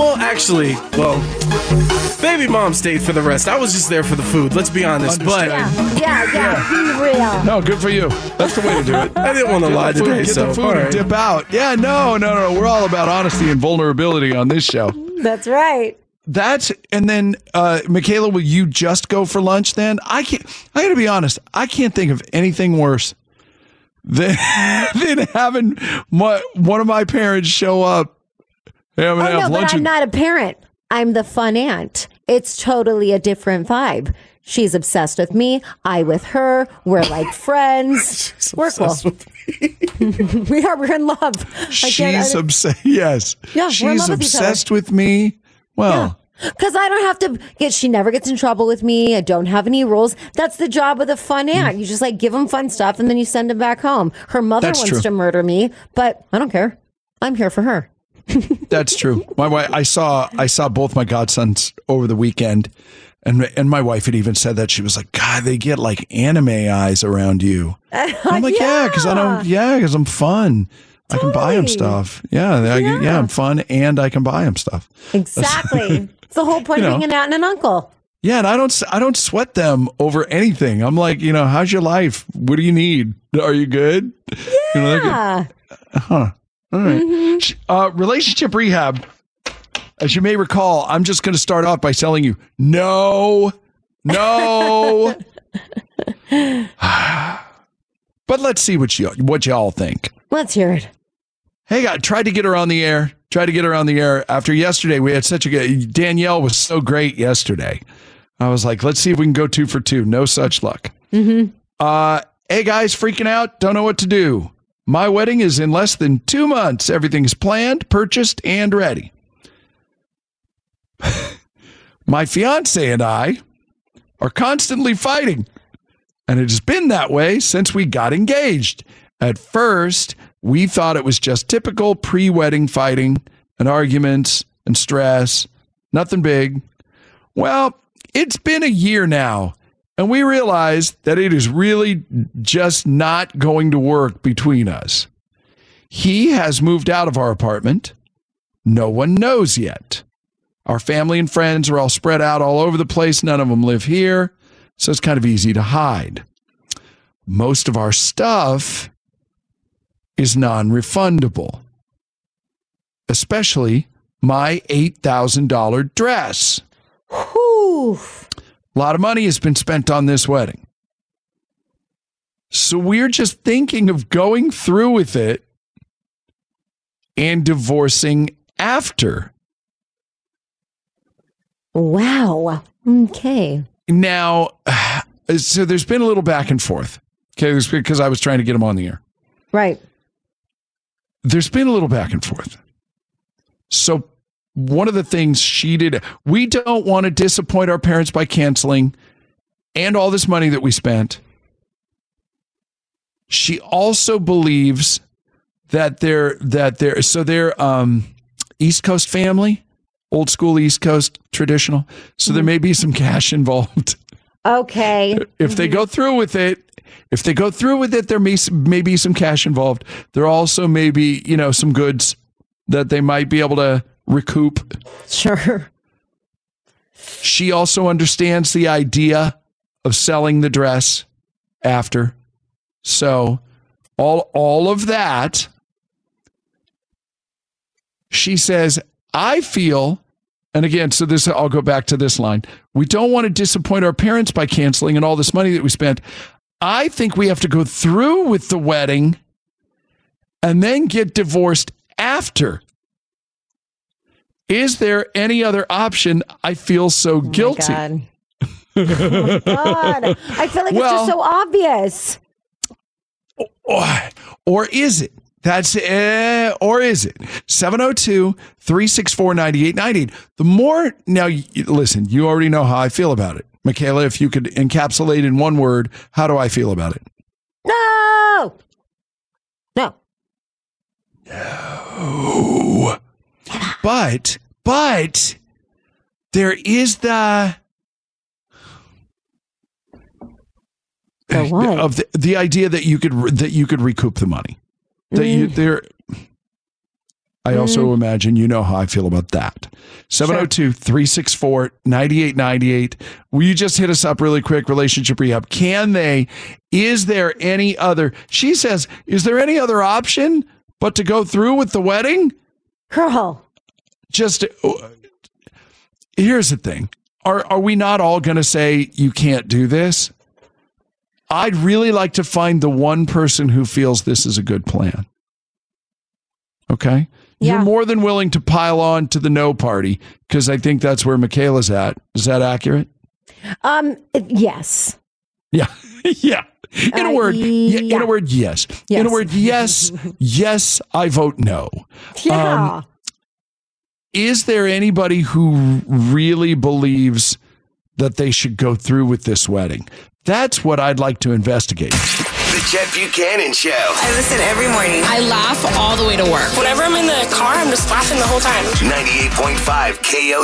Baby mom stayed for the rest. I was just there for the food, let's be honest. But yeah, be real. No, good for you. That's the way to do it. I didn't want to lie today, get the food and dip out. Yeah, no. We're all about honesty and vulnerability on this show. That's right. And then Michaela, will you just go for lunch then? I gotta be honest, I can't think of anything worse than having one of my parents show up. Have lunch. But I'm not a parent. I'm the fun aunt. It's totally a different vibe. She's obsessed with me. I with her. We're like friends. We're cool. We are. We're in love. She's obsessed. Yes. Yeah. She's obsessed with me. Well. Because I don't have to she never gets in trouble with me. I don't have any rules. That's the job of the fun aunt. You just like give them fun stuff and then you send them back home. Her mother wants to murder me, but I don't care. I'm here for her. That's true. My wife, I saw both my godsons over the weekend, and my wife had even said that. She was like, "God, they get like anime eyes around you." I'm like, because I'm fun. Totally. I can buy them stuff. I'm fun and I can buy them stuff. Exactly. It's the whole point of being an aunt and an uncle. Yeah, and I don't sweat them over anything. I'm like, how's your life? What do you need? Are you good? Yeah. All right. Mm-hmm. Relationship rehab. As you may recall, I'm just going to start off by telling you, no. But let's see what y'all think. Let's hear it. Hey, I tried to get her on the air. After yesterday. We had such a good, Danielle was so great yesterday. I was like, let's see if we can go 2 for 2. No such luck. Mm-hmm. Hey guys, freaking out. Don't know what to do. My wedding is in less than 2 months. Everything's planned, purchased, and ready. My fiance and I are constantly fighting, and it has been that way since we got engaged. At first, we thought it was just typical pre-wedding fighting and arguments and stress. Nothing big. Well, it's been a year now, and we realized that it is really just not going to work between us. He has moved out of our apartment. No one knows yet. Our family and friends are all spread out all over the place. None of them live here, so it's kind of easy to hide. Most of our stuff is non-refundable, especially my $8,000 dress. Whew. A lot of money has been spent on this wedding. So we're just thinking of going through with it and divorcing after. Wow. Okay. Now, so there's been a little back and forth. Okay, because I was trying to get him on the air. Right. There's been a little back and forth. So one of the things she did, we don't want to disappoint our parents by canceling and all this money that we spent. She also believes that they're East Coast family, old school East Coast traditional. So there may be some cash involved. Okay. If they go through with it, there may be some cash involved. There also may be, some goods that they might be able to recoup. Sure. She also understands the idea of selling the dress after. So all of that, she says, I feel, and again, so this, I'll go back to this line. We don't want to disappoint our parents by canceling and all this money that we spent. I think we have to go through with the wedding and then get divorced after. Is there any other option? I feel so guilty. God. Oh my God. I feel like it's just so obvious. Or is it? Or is it? 702-364-9898. The more, now, listen, you already know how I feel about it. Michaela, if you could encapsulate in one word, how do I feel about it? No. But there is the what? Of the idea that you could recoup the money. I also imagine you know how I feel about that. 702-364-9898. Will you just hit us up really quick? Relationship Rehab. Is there any other? She says, is there any other option but to go through with the wedding? Girl. Just here's the thing. Are we not all going to say you can't do this? I'd really like to find the one person who feels this is a good plan. Okay? Yeah. You're more than willing to pile on to the no party because I think that's where Michaela's at. Is that accurate? Yes. Yeah. Yeah. In a word, yes. Yes. In a word, yes. Yes, I vote no. Yeah. Is there anybody who really believes that they should go through with this wedding? That's what I'd like to investigate. The Chet Buchanan Show. I listen every morning. I laugh all the way to work. Whenever I'm in the car, I'm just laughing the whole time. 98.5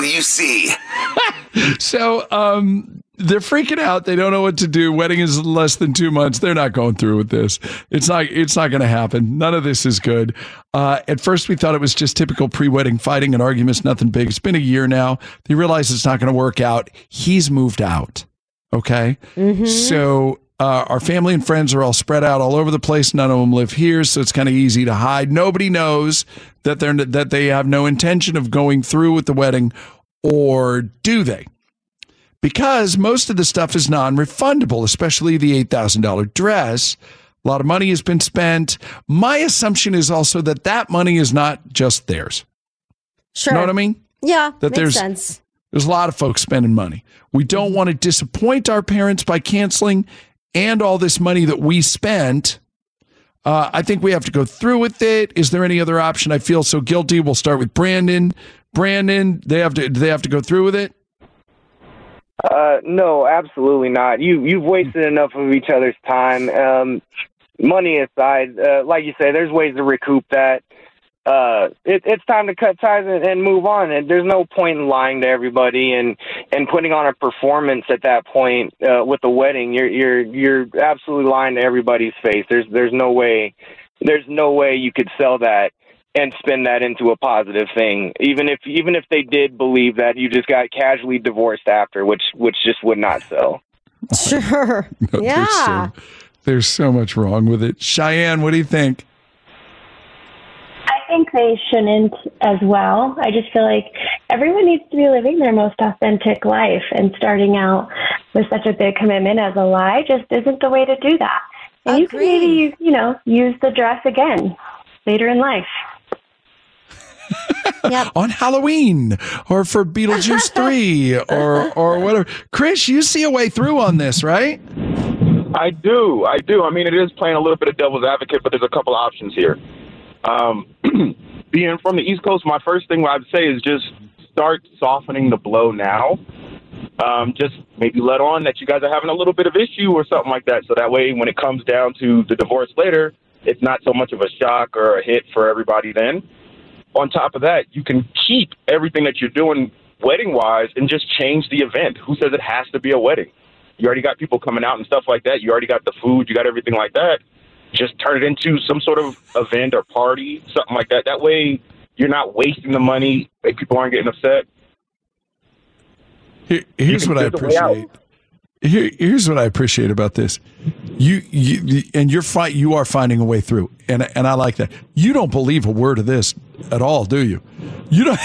KLUC. So, they're freaking out. They don't know what to do. Wedding is less than 2 months. They're not going through with this. It's not going to happen. None of this is good. At first, we thought it was just typical pre-wedding fighting and arguments, nothing big. It's been a year now. They realize it's not going to work out. He's moved out. Okay? Mm-hmm. So, our family and friends are all spread out all over the place. None of them live here, so it's kind of easy to hide. Nobody knows that they have no intention of going through with the wedding, or do they? Because most of the stuff is non-refundable, especially the $8,000 dress. A lot of money has been spent. My assumption is also that money is not just theirs. Sure. You know what I mean? Yeah, that makes sense. There's a lot of folks spending money. We don't want to disappoint our parents by canceling and all this money that we spent. I think we have to go through with it. Is there any other option? I feel so guilty. We'll start with Brandon. Brandon, do they have to go through with it? No, absolutely not. You've wasted enough of each other's time. Money aside, like you say, there's ways to recoup that. It's time to cut ties and move on. And there's no point in lying to everybody and putting on a performance at that point with the wedding. You're absolutely lying to everybody's face. There's no way you could sell that and spin that into a positive thing. Even if they did believe that you just got casually divorced after, which just would not sell. Sure. No, yeah. There's so much wrong with it. Cheyenne, what do you think? I think they shouldn't as well. I just feel like everyone needs to be living their most authentic life, and starting out with such a big commitment as a lie just isn't the way to do that. And you can maybe, use the dress again later in life. Yep. On Halloween or for Beetlejuice 3 or whatever. Chris, you see a way through on this, right? I do. I mean, it is playing a little bit of devil's advocate, but there's a couple options here. Being from the East Coast, my first thing I'd say is just start softening the blow now. Just maybe let on that you guys are having a little bit of issue or something like that. So that way, when it comes down to the divorce later, it's not so much of a shock or a hit for everybody then. On top of that, you can keep everything that you're doing wedding-wise and just change the event. Who says it has to be a wedding? You already got people coming out and stuff like that. You already got the food. You got everything like that. Just turn it into some sort of event or party, something like that. That way, you're not wasting the money. People aren't getting upset. Here's what I appreciate. Here's what I appreciate about this. You are finding a way through, and I like that. You don't believe a word of this at all, do you? You don't.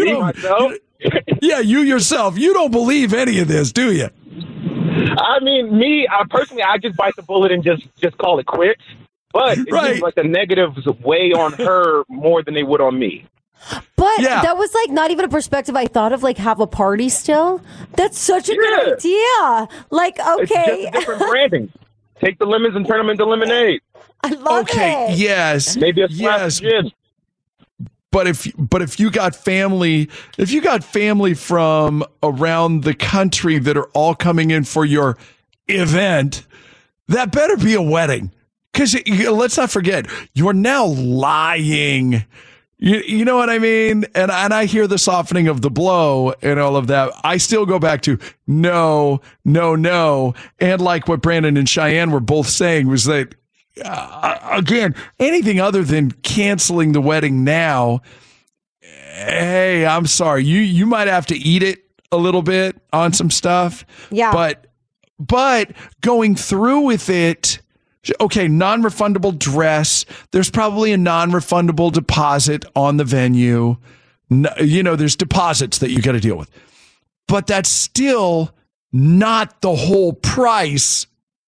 Yeah, you yourself. You don't believe any of this, do you? I mean, personally, I just bite the bullet and just call it quits. But it seems like the negatives weigh on her more than they would on me. But that was like not even a perspective I thought of, like have a party still. That's such a good idea. Like, okay. It's just different branding. Take the lemons and turn them into lemonade. I love it. Yes. Maybe a splash of gin. But if you got family from around the country that are all coming in for your event, that better be a wedding. Because let's not forget, you're now lying. You know what I mean? And I hear the softening of the blow and all of that. I still go back to no. And like what Brandon and Cheyenne were both saying was that, again, anything other than canceling the wedding now, hey, I'm sorry. You might have to eat it a little bit on some stuff. Yeah. But going through with it, okay, non-refundable dress. There's probably a non-refundable deposit on the venue. There's deposits that you got to deal with. But that's still not the whole price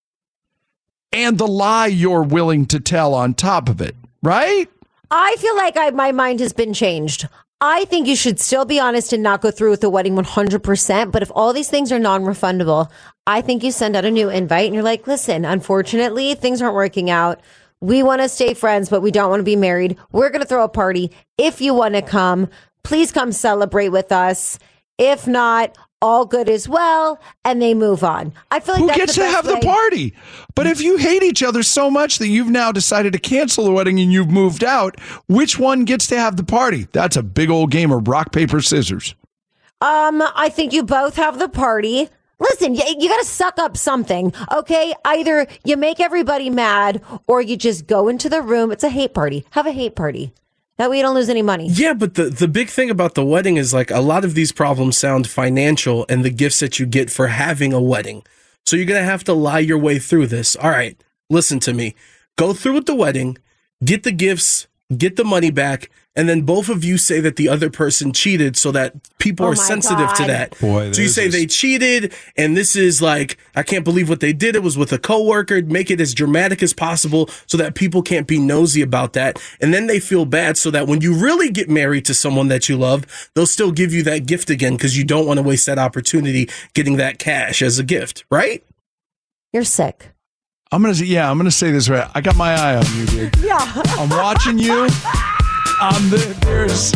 and the lie you're willing to tell on top of it, right? I feel like my mind has been changed. I think you should still be honest and not go through with the wedding 100%. But if all these things are non-refundable, I think you send out a new invite and you're like, listen, unfortunately, things aren't working out. We want to stay friends, but we don't want to be married. We're going to throw a party. If you want to come, please come celebrate with us. If not, all good as well, and they move on. I feel like who that's gets the to best have way. the party? But if you hate each other so much that you've now decided to cancel the wedding and you've moved out, which one gets to have the party? That's a big old game of rock, paper, scissors. I think you both have the party. Listen, you got to suck up something, okay? Either you make everybody mad or you just go into the room. It's a hate party. Have a hate party. That way you don't lose any money. Yeah, but the big thing about the wedding is like a lot of these problems sound financial and the gifts that you get for having a wedding. So you're going to have to lie your way through this. All right, listen to me. Go through with the wedding, get the gifts, get the money back, and then both of you say that the other person cheated so that people are sensitive to that. Boy, so you say they cheated, and this is like, I can't believe what they did. It was with a coworker. Make it as dramatic as possible so that people can't be nosy about that. And then they feel bad so that when you really get married to someone that you love, they'll still give you that gift again because you don't want to waste that opportunity getting that cash as a gift, right? You're sick. I'm gonna say this right. I got my eye on you, dude. Yeah. I'm watching you. There's.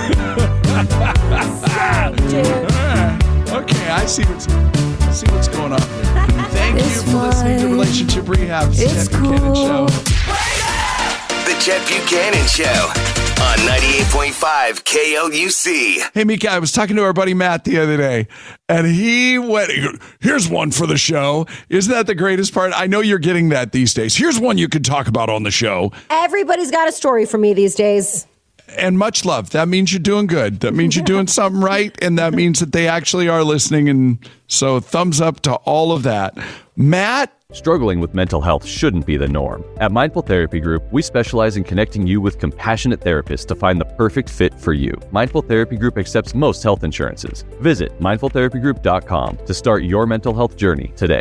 Okay, I see what's going on here. Thank you for listening to Relationship Rehab. It's Chet Buchanan Show. The Chet Buchanan Show on 98.5 KLUC. Hey, Mika, I was talking to our buddy Matt the other day, and he went, here's one for the show. Isn't that the greatest part? I know you're getting that these days. Here's one you could talk about on the show. Everybody's got a story for me these days. And much love. That means you're doing good. That means you're doing something right, and that means that they actually are listening, and so thumbs up to all of that. Matt? Struggling with mental health shouldn't be the norm. At Mindful Therapy Group, we specialize in connecting you with compassionate therapists to find the perfect fit for you. Mindful Therapy Group accepts most health insurances. Visit mindfultherapygroup.com to start your mental health journey today.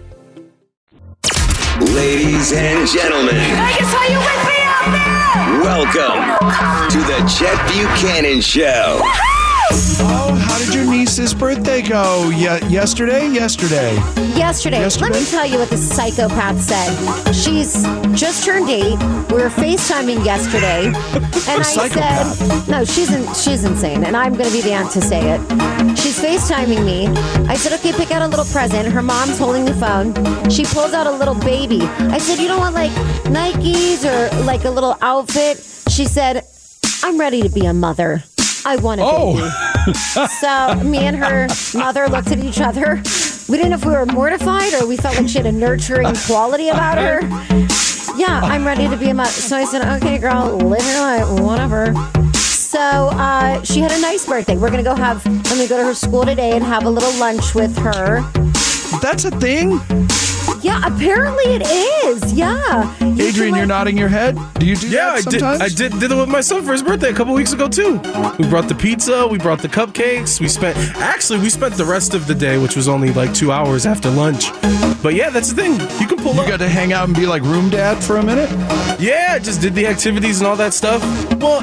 Ladies and gentlemen, Vegas, are you with me out there? welcome to the Chet Buchanan Show. Oh, how did your niece's birthday go? Yesterday? Yesterday. Let me tell you what the psychopath said. She's just turned 8. We were FaceTiming yesterday. And said, no, she's insane. And I'm going to be the aunt to say it. She's FaceTiming me. I said, okay, pick out a little present. Her mom's holding the phone. She pulls out a little baby. I said, you don't want like Nikes or like a little outfit? She said, I'm ready to be a mother. I want a baby. So me and her mother looked at each other. We didn't know if we were mortified or we felt like she had a nurturing quality about her. Yeah, I'm ready to be a mother. So I said, okay, girl, live your life, whatever. So she had a nice birthday. We're going to I'm going to go to her school today and have a little lunch with her. That's a thing? Yeah, apparently it is. Yeah. Adrian, you're nodding your head. Do you do that sometimes? I did it with my son for his birthday a couple weeks ago too. We brought the pizza, we brought the cupcakes. We spent the rest of the day, which was only like 2 hours after lunch. But yeah, that's the thing. You can pull up. You got to hang out and be like room dad for a minute? Yeah, just did the activities and all that stuff. Well,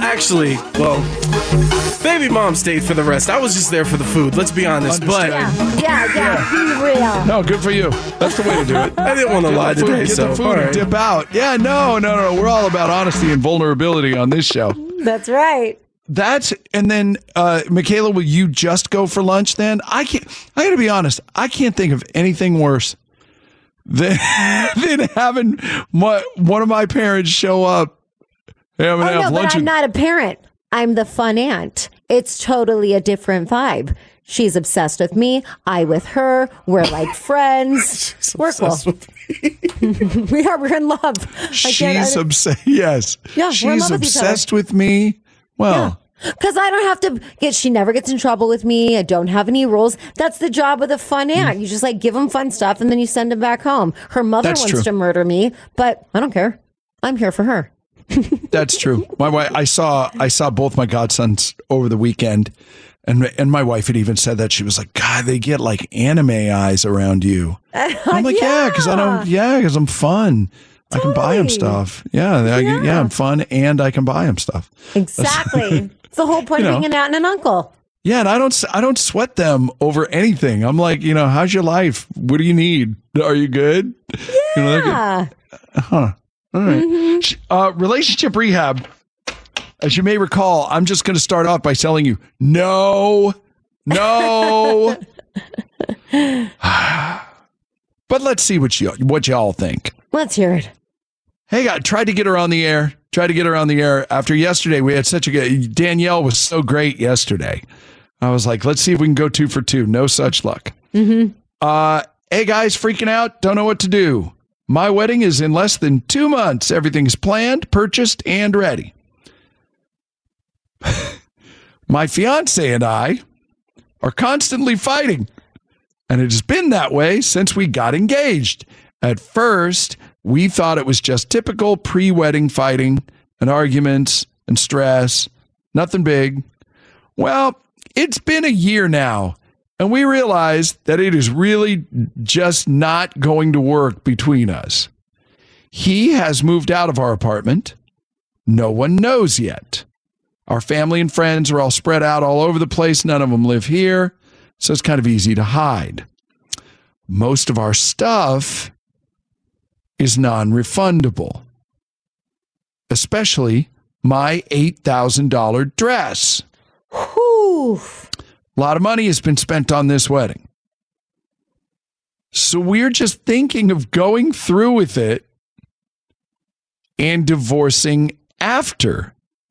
baby mom stayed for the rest. I was just there for the food. Let's be honest. But yeah, be real. No, good for you. That's the way to do it. I didn't want to lie today. Get the food and dip out. Yeah, no. We're all about honesty and vulnerability on this show. That's right. And then Michaela, will you just go for lunch then? I gotta be honest, I can't think of anything worse than having one of my parents show up. Hey, I'm gonna have lunch. But I'm not a parent. I'm the fun aunt. It's totally a different vibe. She's obsessed with me. I with her. We're like friends. We're cool. We're in love. She's obsessed. Yes. Yeah, she's obsessed with me. Well. Because I don't have to she never gets in trouble with me. I don't have any rules. That's the job of the fun aunt. You just like give them fun stuff and then you send them back home. Her mother wants to murder me, but I don't care. I'm here for her. That's true. My wife, I saw both my godsons over the weekend, and my wife had even said that. She was like, God, they get like anime eyes around you. I'm like, because I'm fun. Totally. I can buy them stuff. I'm fun and I can buy them stuff. Exactly. It's the whole point of being an aunt and an uncle. Yeah, and I don't sweat them over anything. I'm like, how's your life? What do you need? Are you good? Yeah. All right. Relationship rehab. As you may recall, I'm just going to start off by telling you, no. But let's see what y'all think. Let's hear it. Hey, I tried to get her on the air. After yesterday. We had such a good. Danielle was so great yesterday. I was like, let's see if we can go 2 for 2. No such luck. Mm-hmm. Hey guys, freaking out. Don't know what to do. My wedding is in less than 2 months. Everything's planned, purchased, and ready. My fiance and I are constantly fighting, and it has been that way since we got engaged. At first, we thought it was just typical pre-wedding fighting and arguments and stress, Nothing big. Well, it's been a year now, and we realize that it is really just not going to work between us. He has moved out of our apartment. No one knows yet. Our family and friends are all spread out all over the place. None of them live here, so it's kind of easy to hide. Most of our stuff is non-refundable, especially my $8,000 dress. Whew. A lot of money has been spent on this wedding. So we're just thinking of going through with it and divorcing after.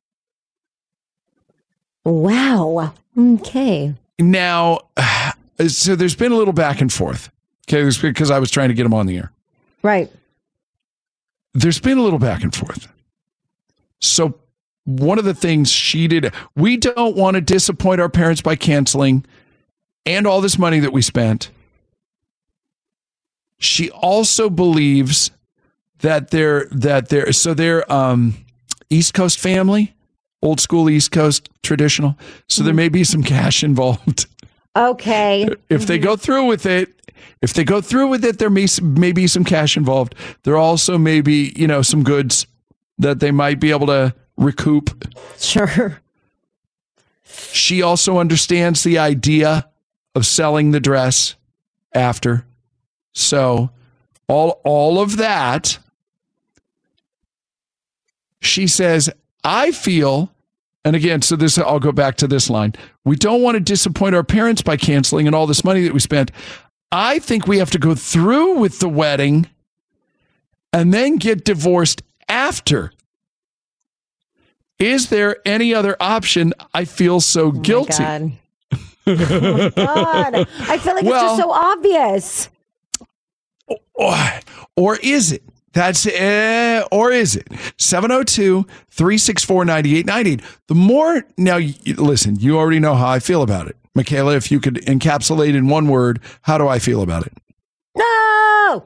Wow. Okay. Now, so there's been a little back and forth. Okay, it was because I was trying to get him on the air. Right. There's been a little back and forth. So one of the things she did, we don't want to disappoint our parents by canceling and all this money that we spent. She also believes that they're East Coast family, old school East Coast traditional. So there may be some cash involved. Okay. If they go through with it, there may be some cash involved. There also may be, some goods that they might be able to recoup. Sure. She also understands the idea of selling the dress after. So all of that, she says, I feel, and again, so this, I'll go back to this line. We don't want to disappoint our parents by canceling and all this money that we spent. I think we have to go through with the wedding and then get divorced after. Is there any other option? I feel so guilty. God. Oh my God. I feel like it's just so obvious. Or is it? Or is it? 702-364-9898. The more, now, listen, you already know how I feel about it. Michaela, if you could encapsulate in one word, how do I feel about it? No.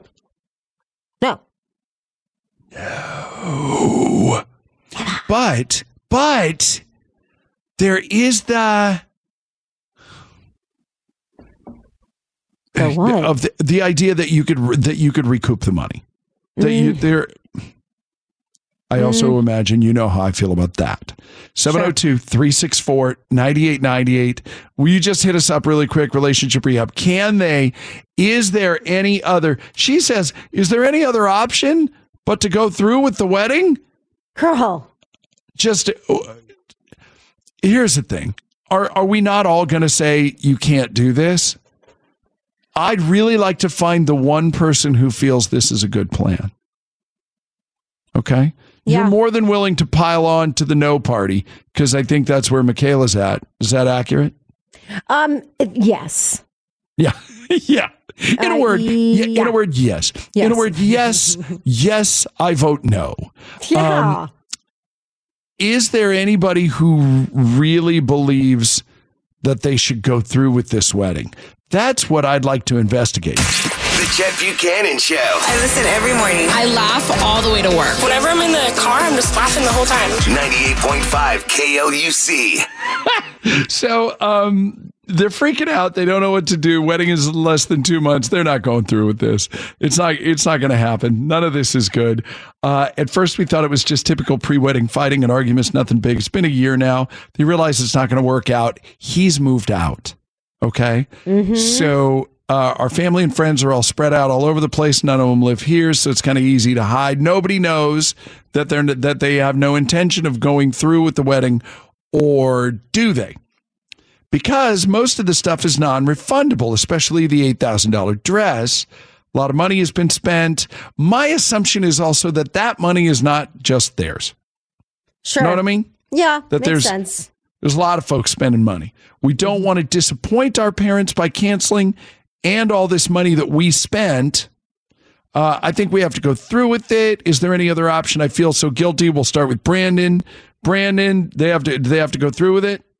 But there is the what? Of the idea that you could recoup the money. I also imagine you know how I feel about that. 702-364-9898. Will you just hit us up really quick? Relationship Rehab. Is there any other? She says, is there any other option but to go through with the wedding? Girl. Here's the thing. Are we not all going to say you can't do this? I'd really like to find the one person who feels this is a good plan. Okay? Yeah. You're more than willing to pile on to the no party because I think that's where Michaela's at. Is that accurate? Yes. Yeah. Yeah. In a word, yes. Yes. In a word, yes. Yes, I vote no. Yeah. Is there anybody who really believes that they should go through with this wedding? That's what I'd like to investigate. The Chet Buchanan Show. I listen every morning. I laugh all the way to work. Whenever I'm in the car, I'm just laughing the whole time. 98.5 KLUC. So, they're freaking out. They don't know what to do. Wedding is less than 2 months. They're not going through with this. It's not going to happen. None of this is good. At first, we thought it was just typical pre-wedding fighting and arguments, nothing big. It's been a year now. They realize it's not going to work out. He's moved out. Okay? Mm-hmm. So our family and friends are all spread out all over the place. None of them live here, so it's kind of easy to hide. Nobody knows that they have no intention of going through with the wedding, or do they? Because most of the stuff is non-refundable, especially the $8,000 dress. A lot of money has been spent. My assumption is also that money is not just theirs. Sure. You know what I mean? Yeah, that makes sense. There's a lot of folks spending money. We don't want to disappoint our parents by canceling and all this money that we spent. I think we have to go through with it. Is there any other option? I feel so guilty. We'll start with Brandon. Brandon, do they have to go through with it?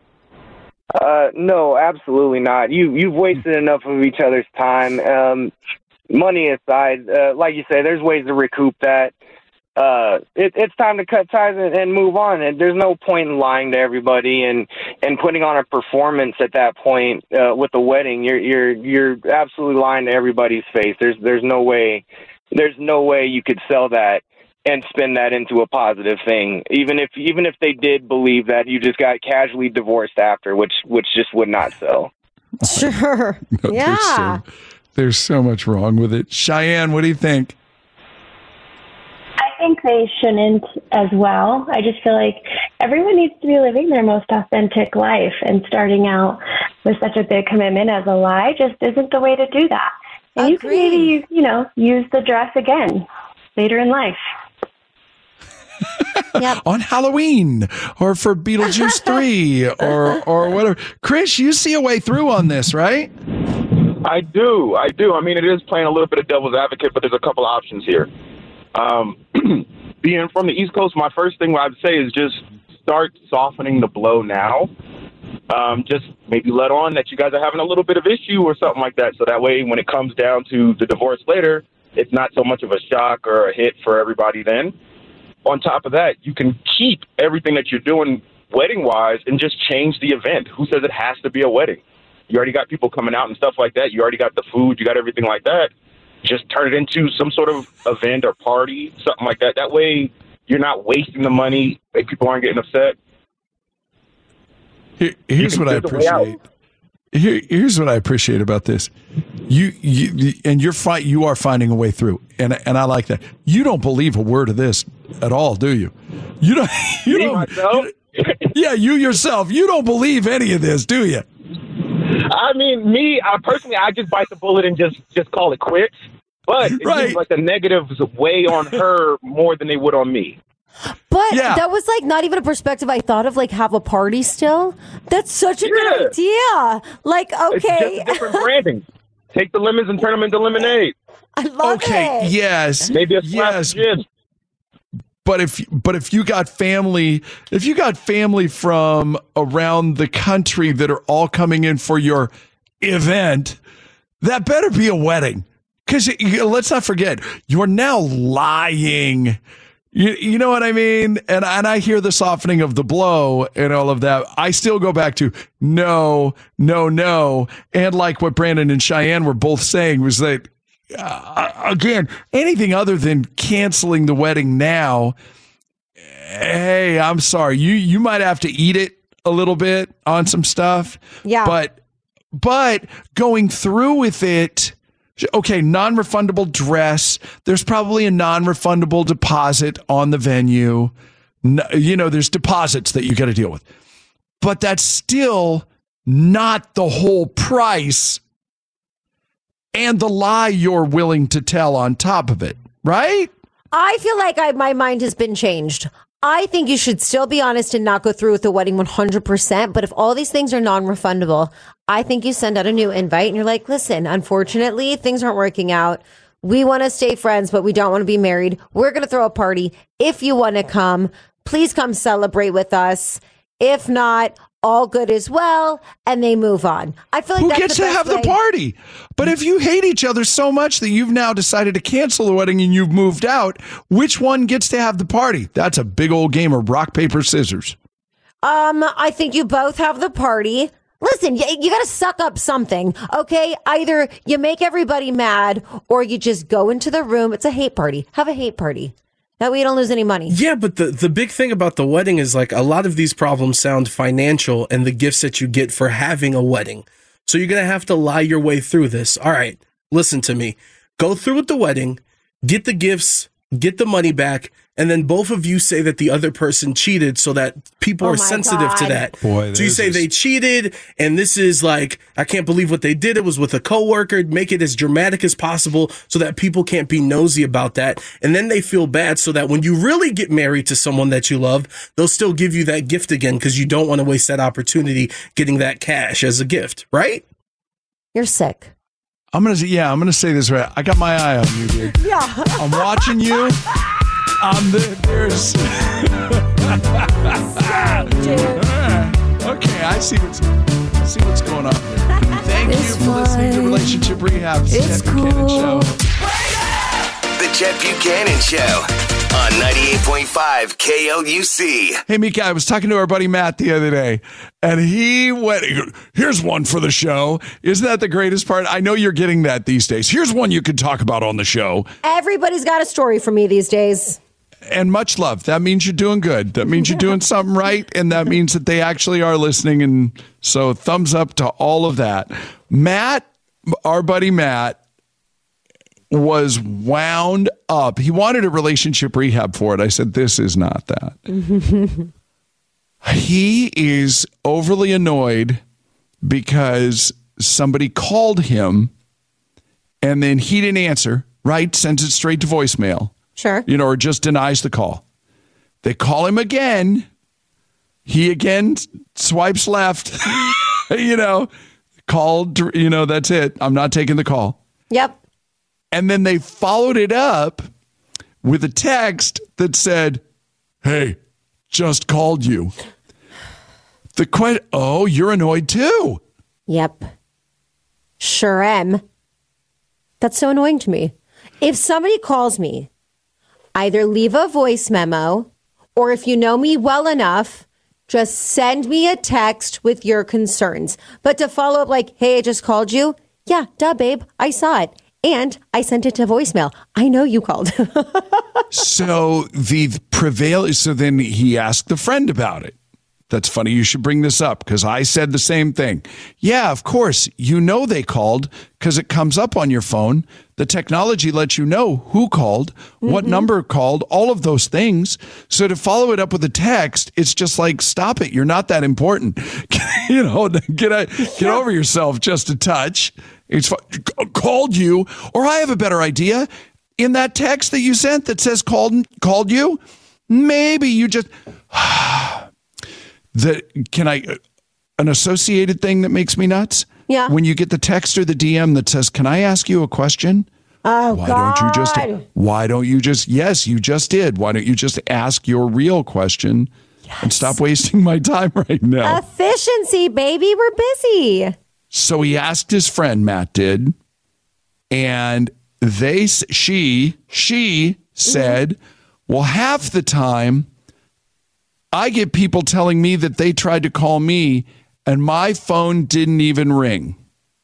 No, absolutely not. You've wasted enough of each other's time. Money aside, like you say, there's ways to recoup that. it's time to cut ties and move on. And there's no point in lying to everybody and putting on a performance at that point with the wedding. You're absolutely lying to everybody's face. There's no way you could sell that and spin that into a positive thing. Even if they did believe that you just got casually divorced after, which just would not sell. Sure. No, Yeah. There's so much wrong with it. Cheyenne, what do you think? I think they shouldn't as well. I just feel like everyone needs to be living their most authentic life, and starting out with such a big commitment as a lie just isn't the way to do that. And you can maybe, use the dress again later in life. On Halloween or for Beetlejuice 3 or whatever. Chris, you see a way through on this, right? I do. I mean, it is playing a little bit of devil's advocate, but there's a couple of options here. Being from the East Coast, my first thing I'd say is just start softening the blow now. Just maybe let on that you guys are having a little bit of issue or something like that. So that way, when it comes down to the divorce later, it's not so much of a shock or a hit for everybody then. On top of that, you can keep everything that you're doing wedding-wise and just change the event. Who says it has to be a wedding? You already got people coming out and stuff like that. You already got the food. You got everything like that. Just turn it into some sort of event or party, something like that. That way, you're not wasting the money. People aren't getting upset. Here's what I appreciate. Here's what I appreciate about this. You are finding a way through, and I like that. You don't believe a word of this at all, do you? You don't. You yourself. You don't believe any of this, do you? I mean, personally, I just bite the bullet and just call it quits. But it seems like the negatives weigh on her more than they would on me. But that was like not even a perspective I thought of, like have a party still. That's such a good idea. Like, okay. It's just different branding. Take the lemons and turn them into lemonade. I love it. Yes. Maybe a splash of gin. But if you got family from around the country that are all coming in for your event, that better be a wedding. Because let's not forget, you're now lying. You know what I mean? And I hear the softening of the blow and all of that. I still go back to no. And like what Brandon and Cheyenne were both saying was that, again, anything other than canceling the wedding now, hey, I'm sorry. You might have to eat it a little bit on some stuff. Yeah. But going through with it, okay, non-refundable dress. There's probably a non-refundable deposit on the venue. There's deposits that you got to deal with. But that's still not the whole price and the lie you're willing to tell on top of it, right? I feel like my mind has been changed. I think you should still be honest and not go through with the wedding 100%. But if all these things are non-refundable, I think you send out a new invite and you're like, listen, unfortunately, things aren't working out. We want to stay friends, but we don't want to be married. We're going to throw a party. If you want to come, please come celebrate with us. If not, all good as well, and they move on. I feel like who gets to have the party? But if you hate each other so much that you've now decided to cancel the wedding and you've moved out, which one gets to have the party? That's a big old game of rock, paper, scissors. I think you both have the party. Listen, you got to suck up something, okay? Either you make everybody mad or you just go into the room. It's a hate party. Have a hate party. That way you don't lose any money. Yeah, but the big thing about the wedding is like a lot of these problems sound financial and the gifts that you get for having a wedding. So you're going to have to lie your way through this. All right, listen to me. Go through with the wedding, get the gifts, get the money back, and then both of you say that the other person cheated so that people are sensitive to that. Boy, so you say they cheated, and this is like, I can't believe what they did. It was with a coworker. Make it as dramatic as possible so that people can't be nosy about that. And then they feel bad so that when you really get married to someone that you love, they'll still give you that gift again because you don't want to waste that opportunity getting that cash as a gift, right? You're sick. I'm gonna say this right. I got my eye on you, dude. Yeah. I'm watching you. There's. Okay, I see what's going on here. Thank you for listening to Relationship Rehab. It's cool. The Chet Buchanan Show on 98.5 KLUC. Hey, Mika, I was talking to our buddy Matt the other day, and he went, here's one for the show. Isn't that the greatest part? I know you're getting that these days. Here's one you could talk about on the show. Everybody's got a story for me these days. And much love. That means you're doing good. That means you're doing something right, and that means that they actually are listening. And so thumbs up to all of that. Matt, our buddy Matt, was wound up. He wanted a relationship rehab for it. I said, this is not that. He is overly annoyed because somebody called him and then he didn't answer, right? Sends it straight to voicemail. Sure. Or just denies the call. They call him again. He again swipes left. Called, that's it. I'm not taking the call. Yep. And then they followed it up with a text that said, hey, just called you. Oh, you're annoyed too. Yep. Sure am. That's so annoying to me. If somebody calls me, either leave a voice memo, or if you know me well enough, just send me a text with your concerns. But to follow up like, hey, I just called you. Yeah, duh, babe. I saw it. And I sent it to voicemail. I know you called. So then he asked the friend about it. That's funny. You should bring this up because I said the same thing. Yeah, of course. They called because it comes up on your phone. The technology lets you know who called, what number called, all of those things. So to follow it up with a text, it's just like, stop it. You're not that important. Get over yourself just a touch. It's called you. Or I have a better idea. In that text that you sent that says called you, maybe you just... an associated thing that makes me nuts? Yeah. When you get the text or the DM that says, can I ask you a question? Oh, why don't you just, yes, you just did. Why don't you just ask your real question and stop wasting my time right now? Efficiency, baby. We're busy. So he asked his friend, Matt did, and she said, well, half the time I get people telling me that they tried to call me and my phone didn't even ring.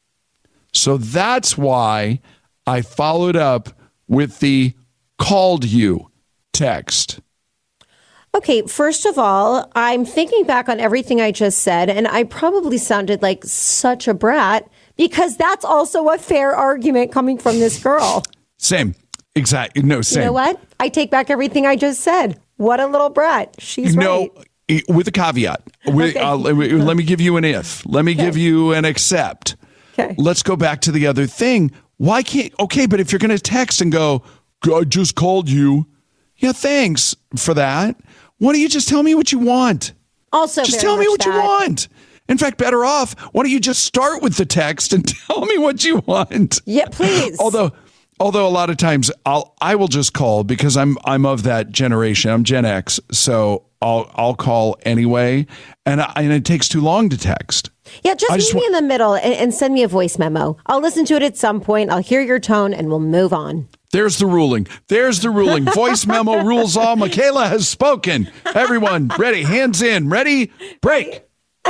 So that's why I followed up with the called you text. Okay, first of all, I'm thinking back on everything I just said, and I probably sounded like such a brat because that's also a fair argument coming from this girl. Same. Exactly. No, same. You know what? I take back everything I just said. What a little brat. She's right. With a caveat. Okay. Let me give you an if. Let me give you an accept. Okay. Let's go back to the other thing. Why can't... Okay, but if you're going to text and go, I just called you. Yeah, thanks for that. Why don't you just tell me what you want? Also, just tell me what you want. In fact, better off, why don't you just start with the text and tell me what you want? Yeah, please. Although a lot of times I will just call because I'm of that generation. I'm Gen X, so I'll call anyway, and it takes too long to text. Yeah, just meet me in the middle and send me a voice memo. I'll listen to it at some point. I'll hear your tone, and we'll move on. There's the ruling. Voice memo rules all. Michaela has spoken. Everyone, ready? Hands in. Ready? Break.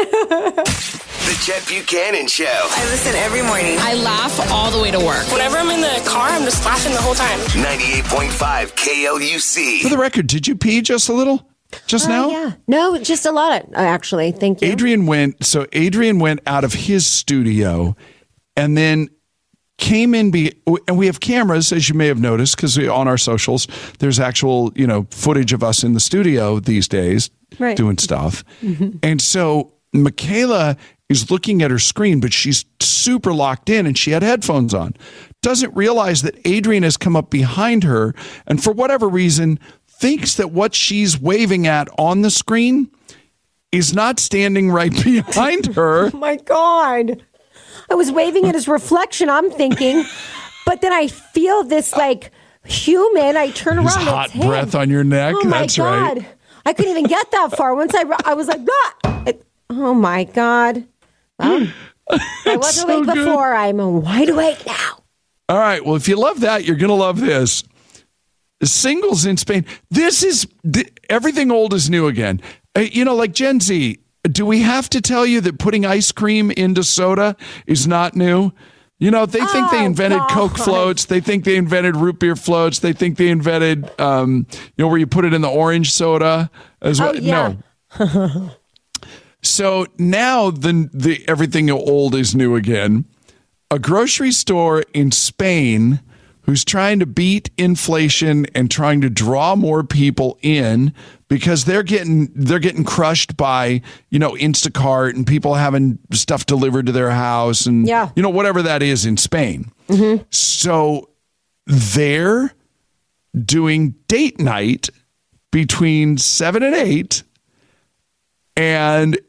The Chet Buchanan Show. I listen every morning. I laugh all the way to work. Whenever I'm in the car, I'm just laughing the whole time. 98.5 KLUC. For the record, did you pee just a little? Just now? Yeah. No, just a lot, actually. Thank you. Adrian went out of his studio and then came in, and we have cameras, as you may have noticed, because on our socials, there's actual, footage of us in the studio these days doing stuff. Mm-hmm. And so Michaela is looking at her screen, but she's super locked in and she had headphones on. Doesn't realize that Adrian has come up behind her and for whatever reason thinks that what she's waving at on the screen is not standing right behind her. Oh my God. I was waving at his reflection, I'm thinking, but then I feel this human. I turn around. Hot breath on your neck. Oh my That's God. right. I couldn't even get that far. Once I was like, ah! Oh my God. Well, I wasn't awake before. I'm wide awake now. All right. Well, if you love that, you're going to love this. Singles in Spain. This is everything old is new again. Like Gen Z, do we have to tell you that putting ice cream into soda is not new? They think they invented Coke floats. They think they invented root beer floats. They think they invented, where you put it in the orange soda as well. Yeah. No. So now the everything old is new again. A grocery store in Spain who's trying to beat inflation and trying to draw more people in because they're getting crushed by, Instacart and people having stuff delivered to their house and, whatever that is in Spain. Mm-hmm. So they're doing date night between 7 and 8, and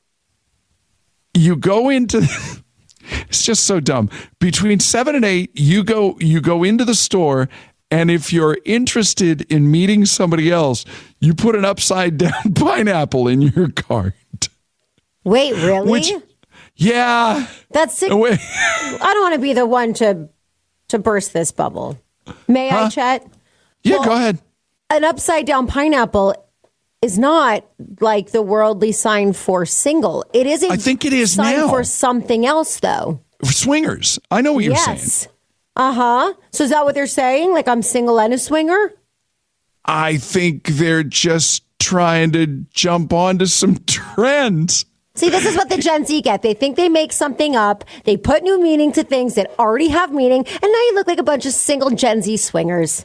you go into... It's just so dumb. Between 7 and 8, you go into the store, and if you're interested in meeting somebody else, you put an upside down pineapple in your cart. Wait, really? Yeah. That's sick. I don't want to be the one to burst this bubble. May I, Chet? Yeah, go ahead. An upside down pineapple is not like the worldly sign for single. It is I think it is sign now. For something else, though. Swingers. I know what you're saying. Uh-huh. So is that what they're saying? Like I'm single and a swinger? I think they're just trying to jump onto some trends. See, this is what the Gen Z get. They think they make something up. They put new meaning to things that already have meaning. And now you look like a bunch of single Gen Z swingers.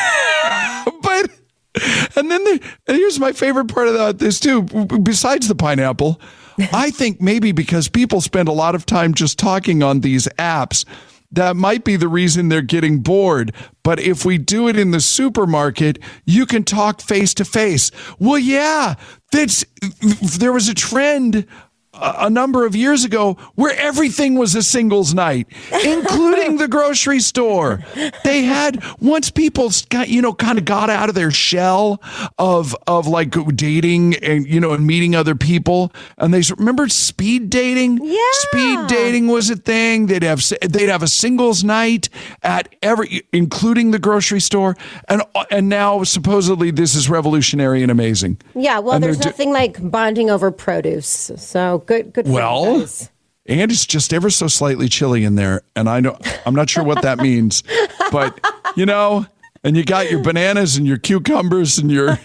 But... And then here's my favorite part about this, too. Besides the pineapple, I think maybe because people spend a lot of time just talking on these apps, that might be the reason they're getting bored. But if we do it in the supermarket, you can talk face to face. Well, yeah, there was a trend a number of years ago where everything was a singles night, including the grocery store. They had, once people got, kind of got out of their shell of like dating and, and meeting other people. And they remember speed dating? Yeah. Speed dating was a thing. They'd have a singles night at including the grocery store. And now supposedly this is revolutionary and amazing. Yeah. Well, there's nothing like bonding over produce. So good for you guys. And it's just ever so slightly chilly in there. And I'm not sure what that means, but and you got your bananas and your cucumbers and your,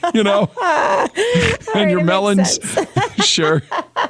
and your melons. Sure.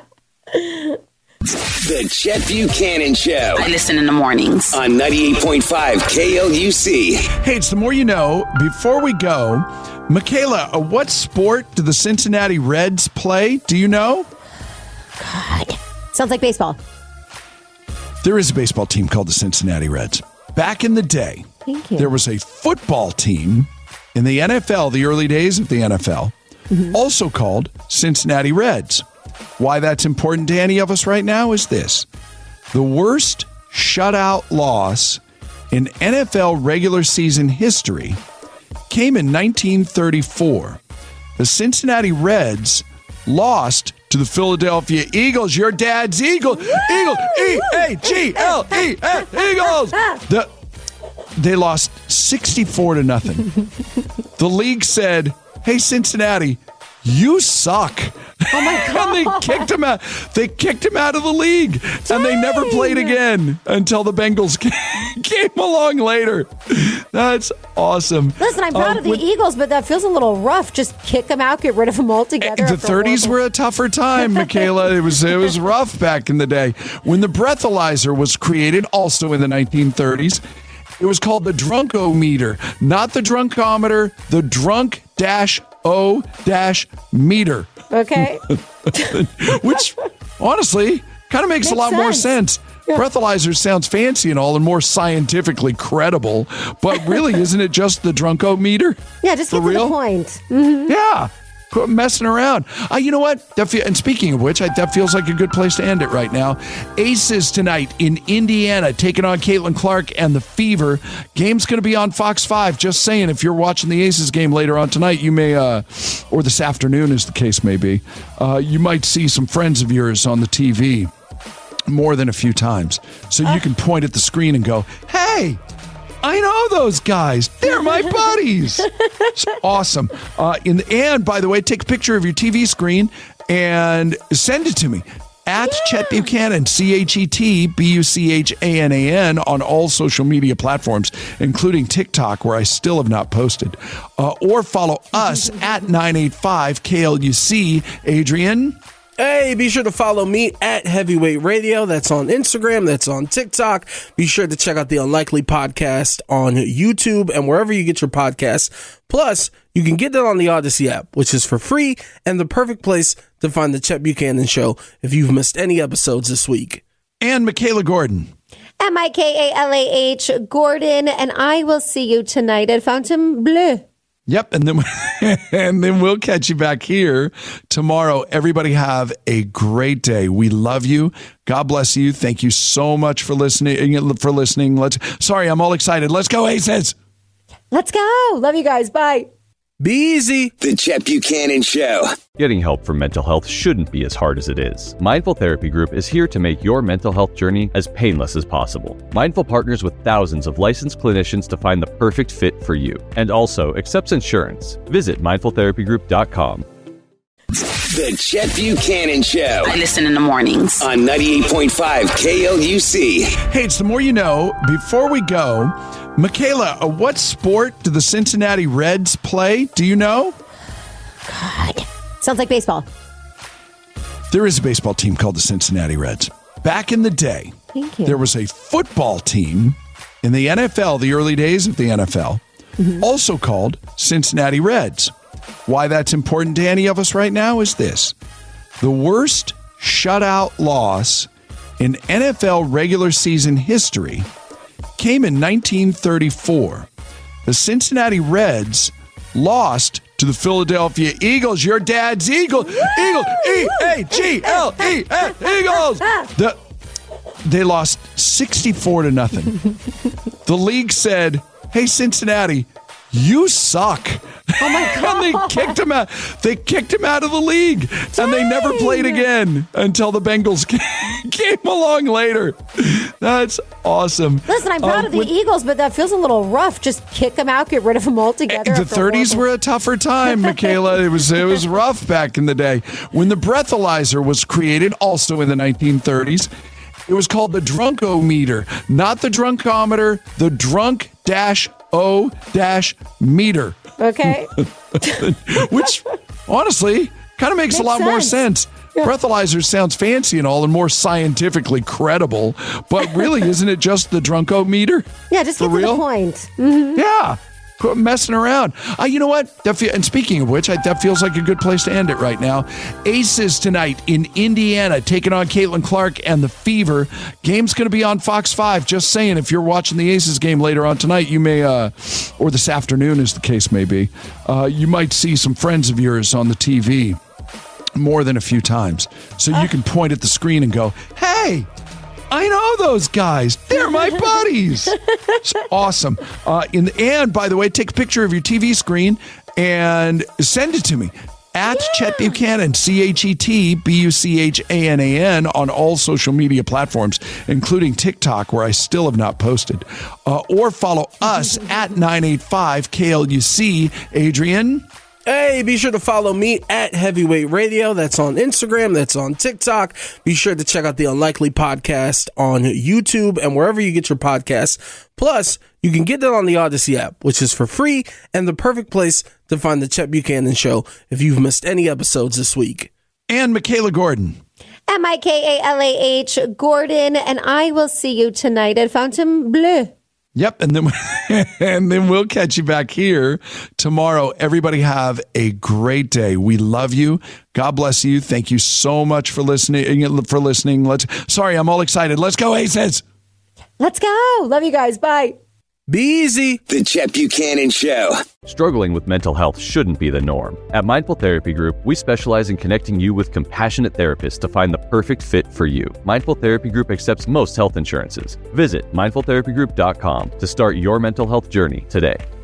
The Chet Buchanan Show. I listen in the mornings. On 98.5 KLUC. Hey, it's The More You Know. Before we go, Michaela, what sport do the Cincinnati Reds play? Do you know? God. Sounds like baseball. There is a baseball team called the Cincinnati Reds. Back in the day, there was a football team in the NFL, the early days of the NFL, also called Cincinnati Reds. Why that's important to any of us right now is this. The worst shutout loss in NFL regular season history came in 1934. The Cincinnati Reds lost to the Philadelphia Eagles. Your dad's Eagle. Eagle. E-A-G-L-E-S. Eagles. They lost 64-0. The league said, hey, Cincinnati, you suck. Oh my God. And they kicked him out. They kicked him out of the league. Dang. And they never played again until the Bengals came along later. That's awesome. Listen, I'm proud of the Eagles, but that feels a little rough. Just kick them out, get rid of them altogether. The 30s were a tougher time, Michaela. It was rough back in the day. When the breathalyzer was created, also in the 1930s, it was called the drunkometer, not the drunkometer, the drunk-o-meter. Okay. Which, honestly, kind of makes a lot more sense. Yeah. Breathalyzer sounds fancy and all and more scientifically credible, but really, isn't it just the drunkometer? Yeah, just get to the point. Mm-hmm. Yeah. Quit messing around. You know what? And speaking of which, that feels like a good place to end it right now. Aces tonight in Indiana taking on Caitlin Clark and the Fever. Game's going to be on Fox 5. Just saying, if you're watching the Aces game later on tonight, you may, or this afternoon as the case may be, you might see some friends of yours on the TV more than a few times. So you can point at the screen and go, hey, I know those guys. They're my buddies. It's awesome. And by the way, take a picture of your TV screen and send it to me. At Chet Buchanan, ChetBuchanan, on all social media platforms, including TikTok, where I still have not posted. Or follow us at 985KLUC. Adrian? Hey, be sure to follow me at Heavyweight Radio. That's on Instagram. That's on TikTok. Be sure to check out the Unlikely Podcast on YouTube and wherever you get your podcasts. Plus, you can get it on the Odyssey app, which is for free and the perfect place to find the Chet Buchanan Show if you've missed any episodes this week. And Michaela Gordon. MIKALAH Gordon, and I will see you tonight at Fontainebleau. Yep, and then we'll catch you back here tomorrow. Everybody have a great day. We love you. God bless you. Thank you so much for listening. Sorry, I'm all excited. Let's go, Aces. Let's go. Love you guys. Bye. Be easy. The Chet Buchanan Show. Getting help for mental health shouldn't be as hard as it is. Mindful Therapy Group is here to make your mental health journey as painless as possible. Mindful partners with thousands of licensed clinicians to find the perfect fit for you, and also accepts insurance. Visit mindfultherapygroup.com. The Chet Buchanan Show. I listen in the mornings. On 98.5 KLUC. Hey, it's The More You Know. Before we go, Michaela, what sport do the Cincinnati Reds play? Do you know? God. Sounds like baseball. There is a baseball team called the Cincinnati Reds. Back in the day, Thank you. There was a football team in the NFL, the early days of the NFL, also called Cincinnati Reds. Why that's important to any of us right now is this. The worst shutout loss in NFL regular season history came in 1934. The Cincinnati Reds lost to the Philadelphia Eagles. Your dad's Eagles. Eagles. E-A-G-L-E-S. Eagles. They lost 64-0. The league said, hey, Cincinnati, you suck. Oh my God. And they kicked him out. They kicked him out of the league. Dang. And they never played again until the Bengals came along later. That's awesome. Listen, I'm proud of the Eagles, but that feels a little rough. Just kick them out, get rid of them altogether. The 30s were a tougher time, Michaela. It was rough back in the day. When the breathalyzer was created, also in the 1930s, it was called the drunkometer, not the drunkometer, the drunk-o-meter. Okay. Which, honestly, kind of makes a lot more sense. Yeah. Breathalyzer sounds fancy and all and more scientifically credible, but really, isn't it just the drunkometer? Yeah, just get to the point. Mm-hmm. Yeah. Quit messing around. You know what? And speaking of which, that feels like a good place to end it right now. Aces tonight in Indiana taking on Caitlin Clark and the Fever. Game's going to be on Fox 5. Just saying, if you're watching the Aces game later on tonight, you may, or this afternoon as the case may be, you might see some friends of yours on the TV more than a few times. So you can point at the screen and go, hey, I know those guys. They're my buddies. It's awesome. And by the way, take a picture of your TV screen and send it to me. At Chet Buchanan, ChetBuchanan, on all social media platforms, including TikTok, where I still have not posted. Or follow us at 985KLUC. Adrian? Hey, be sure to follow me at Heavyweight Radio. That's on Instagram. That's on TikTok. Be sure to check out the Unlikely Podcast on YouTube and wherever you get your podcasts. Plus, you can get it on the Odyssey app, which is for free and the perfect place to find the Chet Buchanan Show if you've missed any episodes this week. And Michaela Gordon. MIKALAH Gordon, and I will see you tonight at Fontainebleau. Yep, and then we'll catch you back here tomorrow. Everybody have a great day. We love you. God bless you. Thank you so much for listening. Sorry, I'm all excited. Let's go, Aces. Let's go. Love you guys. Bye. Be easy. The Chet Buchanan Show. Struggling with mental health shouldn't be the norm. At Mindful Therapy Group, we specialize in connecting you with compassionate therapists to find the perfect fit for you. Mindful Therapy Group accepts most health insurances. Visit mindfultherapygroup.com to start your mental health journey today.